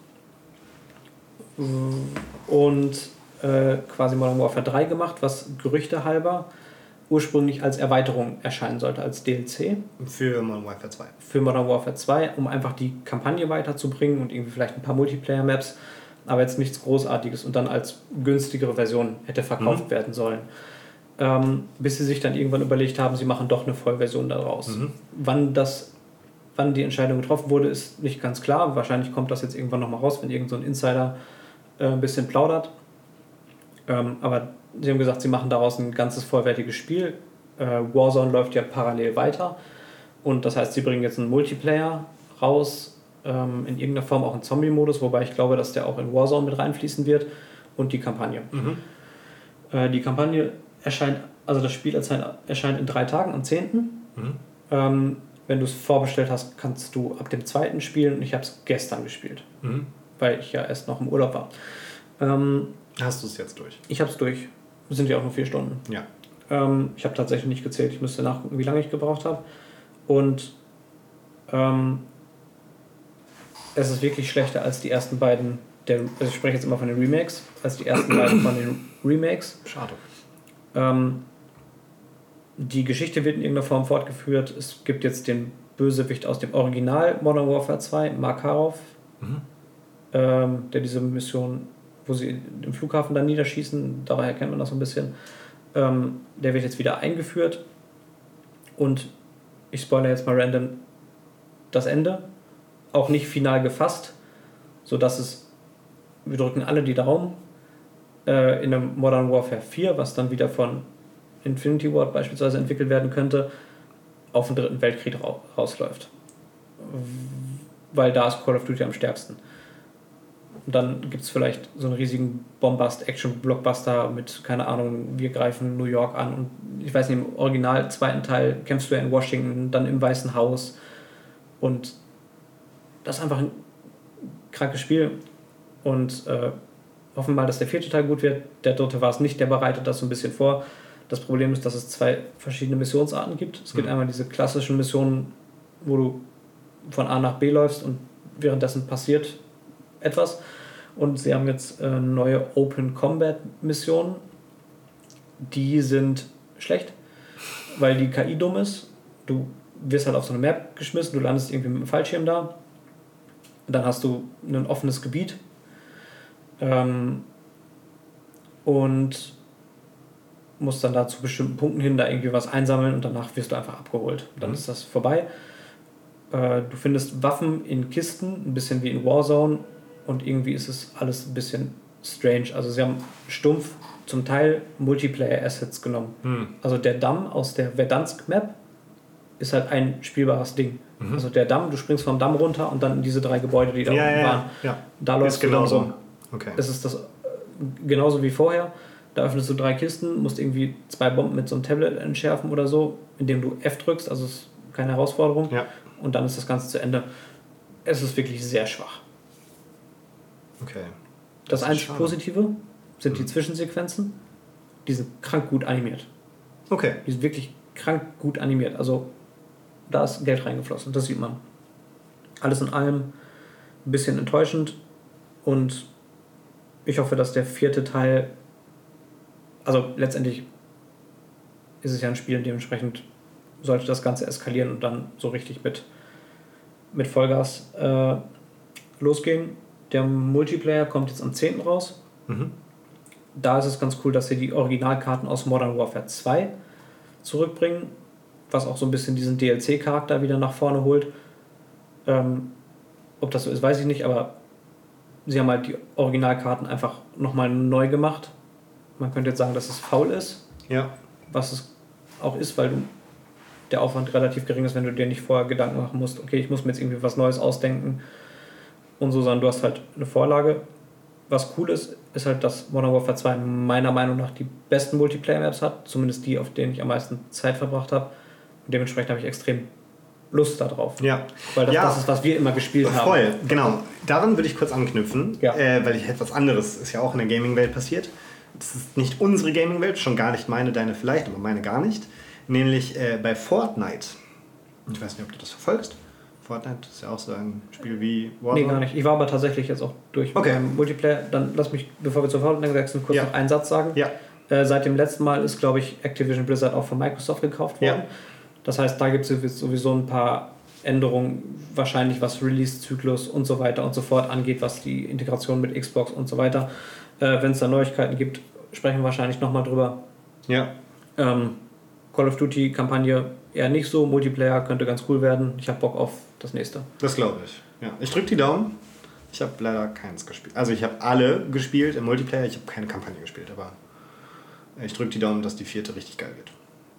und äh, quasi Modern Warfare drei gemacht, was gerüchtehalber ursprünglich als Erweiterung erscheinen sollte, als D L C. Für Modern Warfare zwei. Für Modern Warfare zwei, um einfach die Kampagne weiterzubringen und irgendwie vielleicht ein paar Multiplayer-Maps, aber jetzt nichts Großartiges und dann als günstigere Version hätte verkauft mhm. werden sollen. Ähm, bis sie sich dann irgendwann überlegt haben, sie machen doch eine Vollversion daraus. Mhm. Wann das, wann die Entscheidung getroffen wurde, ist nicht ganz klar. Wahrscheinlich kommt das jetzt irgendwann nochmal raus, wenn irgend so ein Insider äh, ein bisschen plaudert. Ähm, aber sie haben gesagt, sie machen daraus ein ganzes vollwertiges Spiel. Äh, Warzone läuft ja parallel weiter. Und das heißt, sie bringen jetzt einen Multiplayer raus, ähm, in irgendeiner Form auch einen Zombie-Modus, wobei ich glaube, dass der auch in Warzone mit reinfließen wird. Und die Kampagne. Mhm. Äh, die Kampagne erscheint, also das Spiel erscheint, erscheint in drei Tagen, am zehnten Mhm. Ähm, wenn du es vorbestellt hast, kannst du ab dem zweiten spielen. Und ich habe es gestern gespielt, Mhm. weil ich ja erst noch im Urlaub war. Ähm, Hast du es jetzt durch? Ich habe es durch. Das sind ja auch nur vier Stunden. Ja. Ähm, ich habe tatsächlich nicht gezählt. Ich müsste nachgucken, wie lange ich gebraucht habe. Und ähm, es ist wirklich schlechter als die ersten beiden. Der, also ich spreche jetzt immer von den Remakes, als die ersten beiden von den Remakes. Schade. Ähm, die Geschichte wird in irgendeiner Form fortgeführt. Es gibt jetzt den Bösewicht aus dem Original Modern Warfare zwei, Makarov, Mhm. ähm, der diese Mission, wo sie den Flughafen dann niederschießen, daher kennt man das so ein bisschen, ähm, der wird jetzt wieder eingeführt und ich spoilere jetzt mal random das Ende, auch nicht final gefasst, sodass es, wir drücken alle die Daumen, äh, in einem Modern Warfare vier, was dann wieder von Infinity Ward beispielsweise entwickelt werden könnte, auf den Dritten Weltkrieg rausläuft. Weil da ist Call of Duty am stärksten. Und dann gibt es vielleicht so einen riesigen Bombast-Action-Blockbuster mit, keine Ahnung, wir greifen New York an und ich weiß nicht, im Original zweiten Teil kämpfst du ja in Washington, dann im Weißen Haus und das ist einfach ein krankes Spiel und äh, hoffen mal, dass der vierte Teil gut wird. Der dritte war es nicht, der bereitet das so ein bisschen vor. Das Problem ist, dass es zwei verschiedene Missionsarten gibt. Es gibt mhm. einmal diese klassischen Missionen, wo du von A nach B läufst und währenddessen passiert etwas. Und sie haben jetzt äh, neue Open Combat Missionen. Die sind schlecht, weil die K I dumm ist. Du wirst halt auf so eine Map geschmissen, du landest irgendwie mit dem Fallschirm da. Dann hast du ein offenes Gebiet. Ähm, und musst dann da zu bestimmten Punkten hin da irgendwie was einsammeln und danach wirst du einfach abgeholt. Dann mhm. ist das vorbei. Äh, du findest Waffen in Kisten, ein bisschen wie in Warzone und irgendwie ist es alles ein bisschen strange. Also sie haben stumpf zum Teil Multiplayer-Assets genommen. Mhm. Also der Damm aus der Verdansk-Map ist halt ein spielbares Ding. Mhm. Also der Damm, du springst vom Damm runter und dann in diese drei Gebäude, die da ja, unten ja, waren. Ja. Da läufst du dann rum. Okay. Es ist das äh, genauso wie vorher. Da öffnest du drei Kisten, musst irgendwie zwei Bomben mit so einem Tablet entschärfen oder so, indem du F drückst, also ist keine Herausforderung. Ja. Und dann ist das Ganze zu Ende. Es ist wirklich sehr schwach. Okay. Das, das einzige Positive sind mhm. die Zwischensequenzen. Die sind krank gut animiert. Okay. Die sind wirklich krank gut animiert. Also da ist Geld reingeflossen, das sieht man. Alles in allem ein bisschen enttäuschend und ich hoffe, dass der vierte Teil, also letztendlich ist es ja ein Spiel, dementsprechend sollte das Ganze eskalieren und dann so richtig mit, mit Vollgas äh, losgehen. Der Multiplayer kommt jetzt am zehnten raus. Mhm. Da ist es ganz cool, dass sie die Originalkarten aus Modern Warfare zwei zurückbringen, was auch so ein bisschen diesen D L C-Charakter wieder nach vorne holt. Ähm, ob das so ist, weiß ich nicht, aber sie haben halt die Originalkarten einfach nochmal neu gemacht. Man könnte jetzt sagen, dass es faul ist. Ja. Was es auch ist, weil du, der Aufwand relativ gering ist, wenn du dir nicht vorher Gedanken machen musst, okay, ich muss mir jetzt irgendwie was Neues ausdenken und so, sondern du hast halt eine Vorlage. Was cool ist, ist halt, dass Modern Warfare zwei meiner Meinung nach die besten Multiplayer-Maps hat, zumindest die, auf denen ich am meisten Zeit verbracht habe. Und dementsprechend habe ich extrem Lust darauf. Ja. Weil das, ja. das ist, was wir immer gespielt haben. Voll, genau. Daran würde ich kurz anknüpfen, ja. äh, weil ich etwas anderes ist ja auch in der Gaming-Welt passiert. Das ist nicht unsere Gaming-Welt, schon gar nicht meine, deine vielleicht, aber meine gar nicht. Nämlich äh, bei Fortnite. Ich weiß nicht, ob du das verfolgst. Fortnite ist ja auch so ein Spiel wie Warzone. Nee, gar nicht. Ich war aber tatsächlich jetzt auch durch okay. mit meinem Multiplayer. Dann lass mich, bevor wir zu Fortnite wechseln, kurz ja. noch einen Satz sagen. Ja. Äh, seit dem letzten Mal ist, glaube ich, Activision Blizzard auch von Microsoft gekauft worden. Ja. Das heißt, da gibt es sowieso ein paar Änderungen, wahrscheinlich was Release-Zyklus und so weiter und so fort angeht, was die Integration mit Xbox und so weiter. Äh, Wenn es da Neuigkeiten gibt, sprechen wir wahrscheinlich nochmal drüber. Ja. Ähm, Call of Duty-Kampagne eher nicht so. Multiplayer könnte ganz cool werden. Ich habe Bock auf das nächste. Das glaube ich. Ja. Ich drücke die Daumen. Ich habe leider keins gespielt. Also ich habe alle gespielt im Multiplayer. Ich habe keine Kampagne gespielt, aber ich drücke die Daumen, dass die vierte richtig geil wird.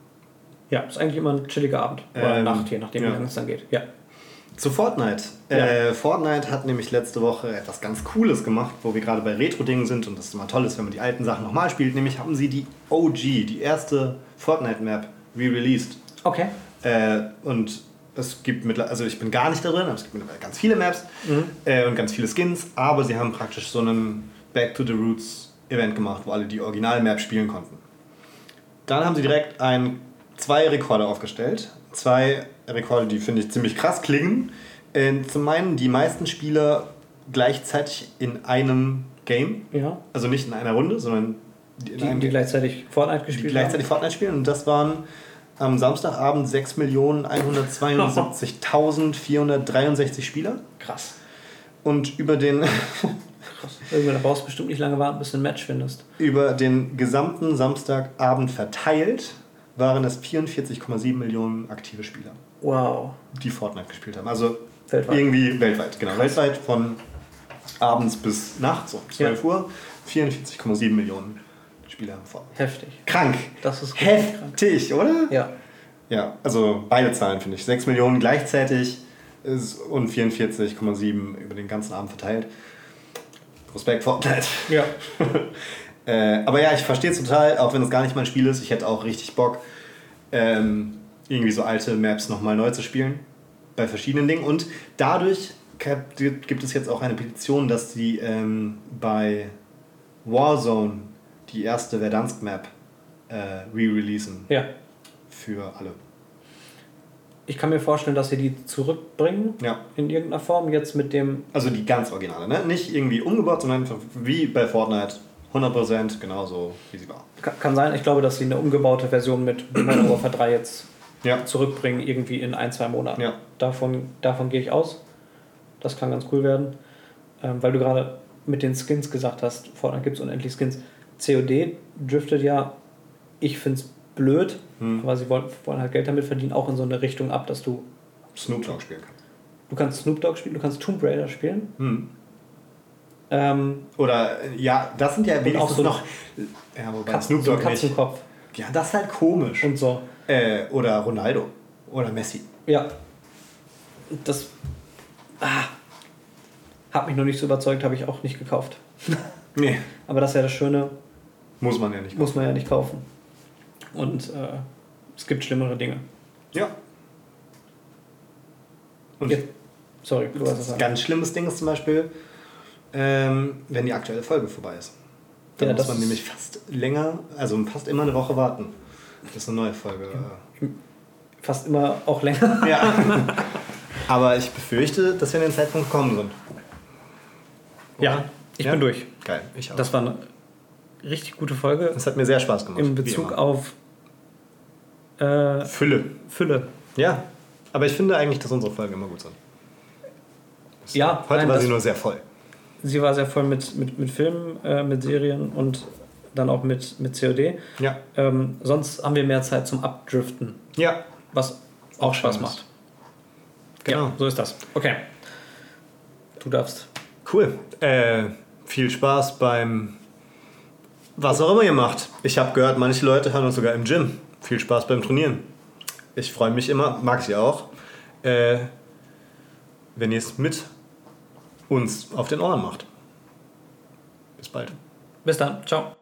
Ja, ist eigentlich immer ein chilliger Abend. Oder ähm, Nacht, je nachdem, ja. wie lange es dann geht. Ja. Zu Fortnite. Ja. Äh, Fortnite hat nämlich letzte Woche etwas ganz Cooles gemacht, wo wir gerade bei Retro-Dingen sind und das ist immer toll ist, wenn man die alten Sachen nochmal spielt. Nämlich haben sie die O G, die erste Fortnite-Map, re-released. Okay. Äh, und es gibt mittlerweile, also ich bin gar nicht da drin, aber es gibt mittlerweile ganz viele Maps mhm. äh, und ganz viele Skins, aber sie haben praktisch so einen Back to the Roots Event gemacht, wo alle die Original-Map spielen konnten. Dann haben sie direkt ein, zwei Rekorde aufgestellt. Zwei Rekorde, die finde ich ziemlich krass klingen. Äh, zum einen die meisten Spieler gleichzeitig in einem Game. Ja. Also nicht in einer Runde, sondern in die, einem die gleichzeitig Fortnite gespielt die gleichzeitig haben. Fortnite spielen. Und das waren am Samstagabend sechs Millionen hundertzweiundsiebzigtausendvierhundertdreiundsechzig Spieler. Krass. Und über den... Krass. Irgendwann, da brauchst du bestimmt nicht lange warten, bis du ein Match findest. Über den gesamten Samstagabend verteilt waren es vierundvierzig Komma sieben Millionen aktive Spieler. Wow. Die Fortnite gespielt haben. Also weltweit. irgendwie weltweit, genau. Krass. Weltweit von abends bis nachts um zwölf ja. Uhr. vierundvierzig Komma sieben Millionen Spieler haben Fortnite. Heftig. Krank. Das ist heftig, krank. Oder? Ja. Ja, also beide Zahlen finde ich. sechs Millionen gleichzeitig ist und vierundvierzig Komma sieben über den ganzen Abend verteilt. Respekt, Fortnite. Ja. äh, aber ja, ich verstehe es total, auch wenn es gar nicht mein Spiel ist. Ich hätte auch richtig Bock, ähm, irgendwie so alte Maps nochmal neu zu spielen. Bei verschiedenen Dingen. Und dadurch gibt es jetzt auch eine Petition, dass die ähm, bei Warzone die erste Verdansk-Map äh, re-releasen. Ja. Für alle. Ich kann mir vorstellen, dass sie die zurückbringen. Ja. In irgendeiner Form. Jetzt mit dem... Also die ganz originale, ne? Nicht irgendwie umgebaut, sondern einfach wie bei Fortnite. hundert Prozent genauso, wie sie war. Kann, kann sein. Ich glaube, dass sie eine umgebaute Version mit Modern Warfare drei jetzt ja. zurückbringen. Irgendwie in ein, zwei Monaten. Ja. Davon, davon gehe ich aus. Das kann ganz cool werden. Ähm, weil du gerade mit den Skins gesagt hast, Fortnite gibt es unendlich Skins. C O D driftet ja, ich finde es blöd, hm. aber sie wollen, wollen halt Geld damit verdienen, auch in so eine Richtung ab, dass du Snoop Dogg spielen kannst. Du kannst Snoop Dogg spielen, du kannst Tomb Raider spielen. Hm. Ähm, Oder, ja, das sind ja wenigstens so noch... Ja, wobei Katzen, Snoop Dogg so Katzenkopf. Nicht. Ja, das ist halt komisch. Und so. Äh, oder Ronaldo. Oder Messi. Ja. Das... Ah, hat mich noch nicht so überzeugt, habe ich auch nicht gekauft. Nee. Aber das ist ja das Schöne. Muss man ja nicht kaufen. Muss man ja nicht kaufen. Und äh, es gibt schlimmere Dinge. Ja. Und ja. Sorry, du hast das ein ganz schlimmes Ding ist zum Beispiel, ähm, wenn die aktuelle Folge vorbei ist. Dann ja, muss man nämlich fast länger, also fast immer eine Woche warten, bis eine neue Folge... Ja. Fast immer auch länger. Ja. Aber ich befürchte, dass wir in den Zeitpunkt gekommen sind. Oder? Ja, ich ja? bin durch. Geil, ich auch. Das war eine richtig gute Folge. Das hat mir sehr Spaß gemacht. In Bezug auf äh, Fülle. Fülle. Ja, aber ich finde eigentlich, dass unsere Folgen immer gut sind. Das ja. Heute nein, war sie nur sehr voll. Sie war sehr voll mit, mit, mit Filmen, äh, mit Serien und dann auch mit, mit C O D. Ja. Ähm, sonst haben wir mehr Zeit zum Abdriften. Ja. Was auch Spaß macht. Genau. Ja, so ist das. Okay. Du darfst. Cool. Äh, viel Spaß beim was auch immer ihr macht. Ich habe gehört, manche Leute hören uns sogar im Gym. Viel Spaß beim Trainieren. Ich freue mich immer, mag sie auch, äh, wenn ihr es mit uns auf den Ohren macht. Bis bald. Bis dann. Ciao.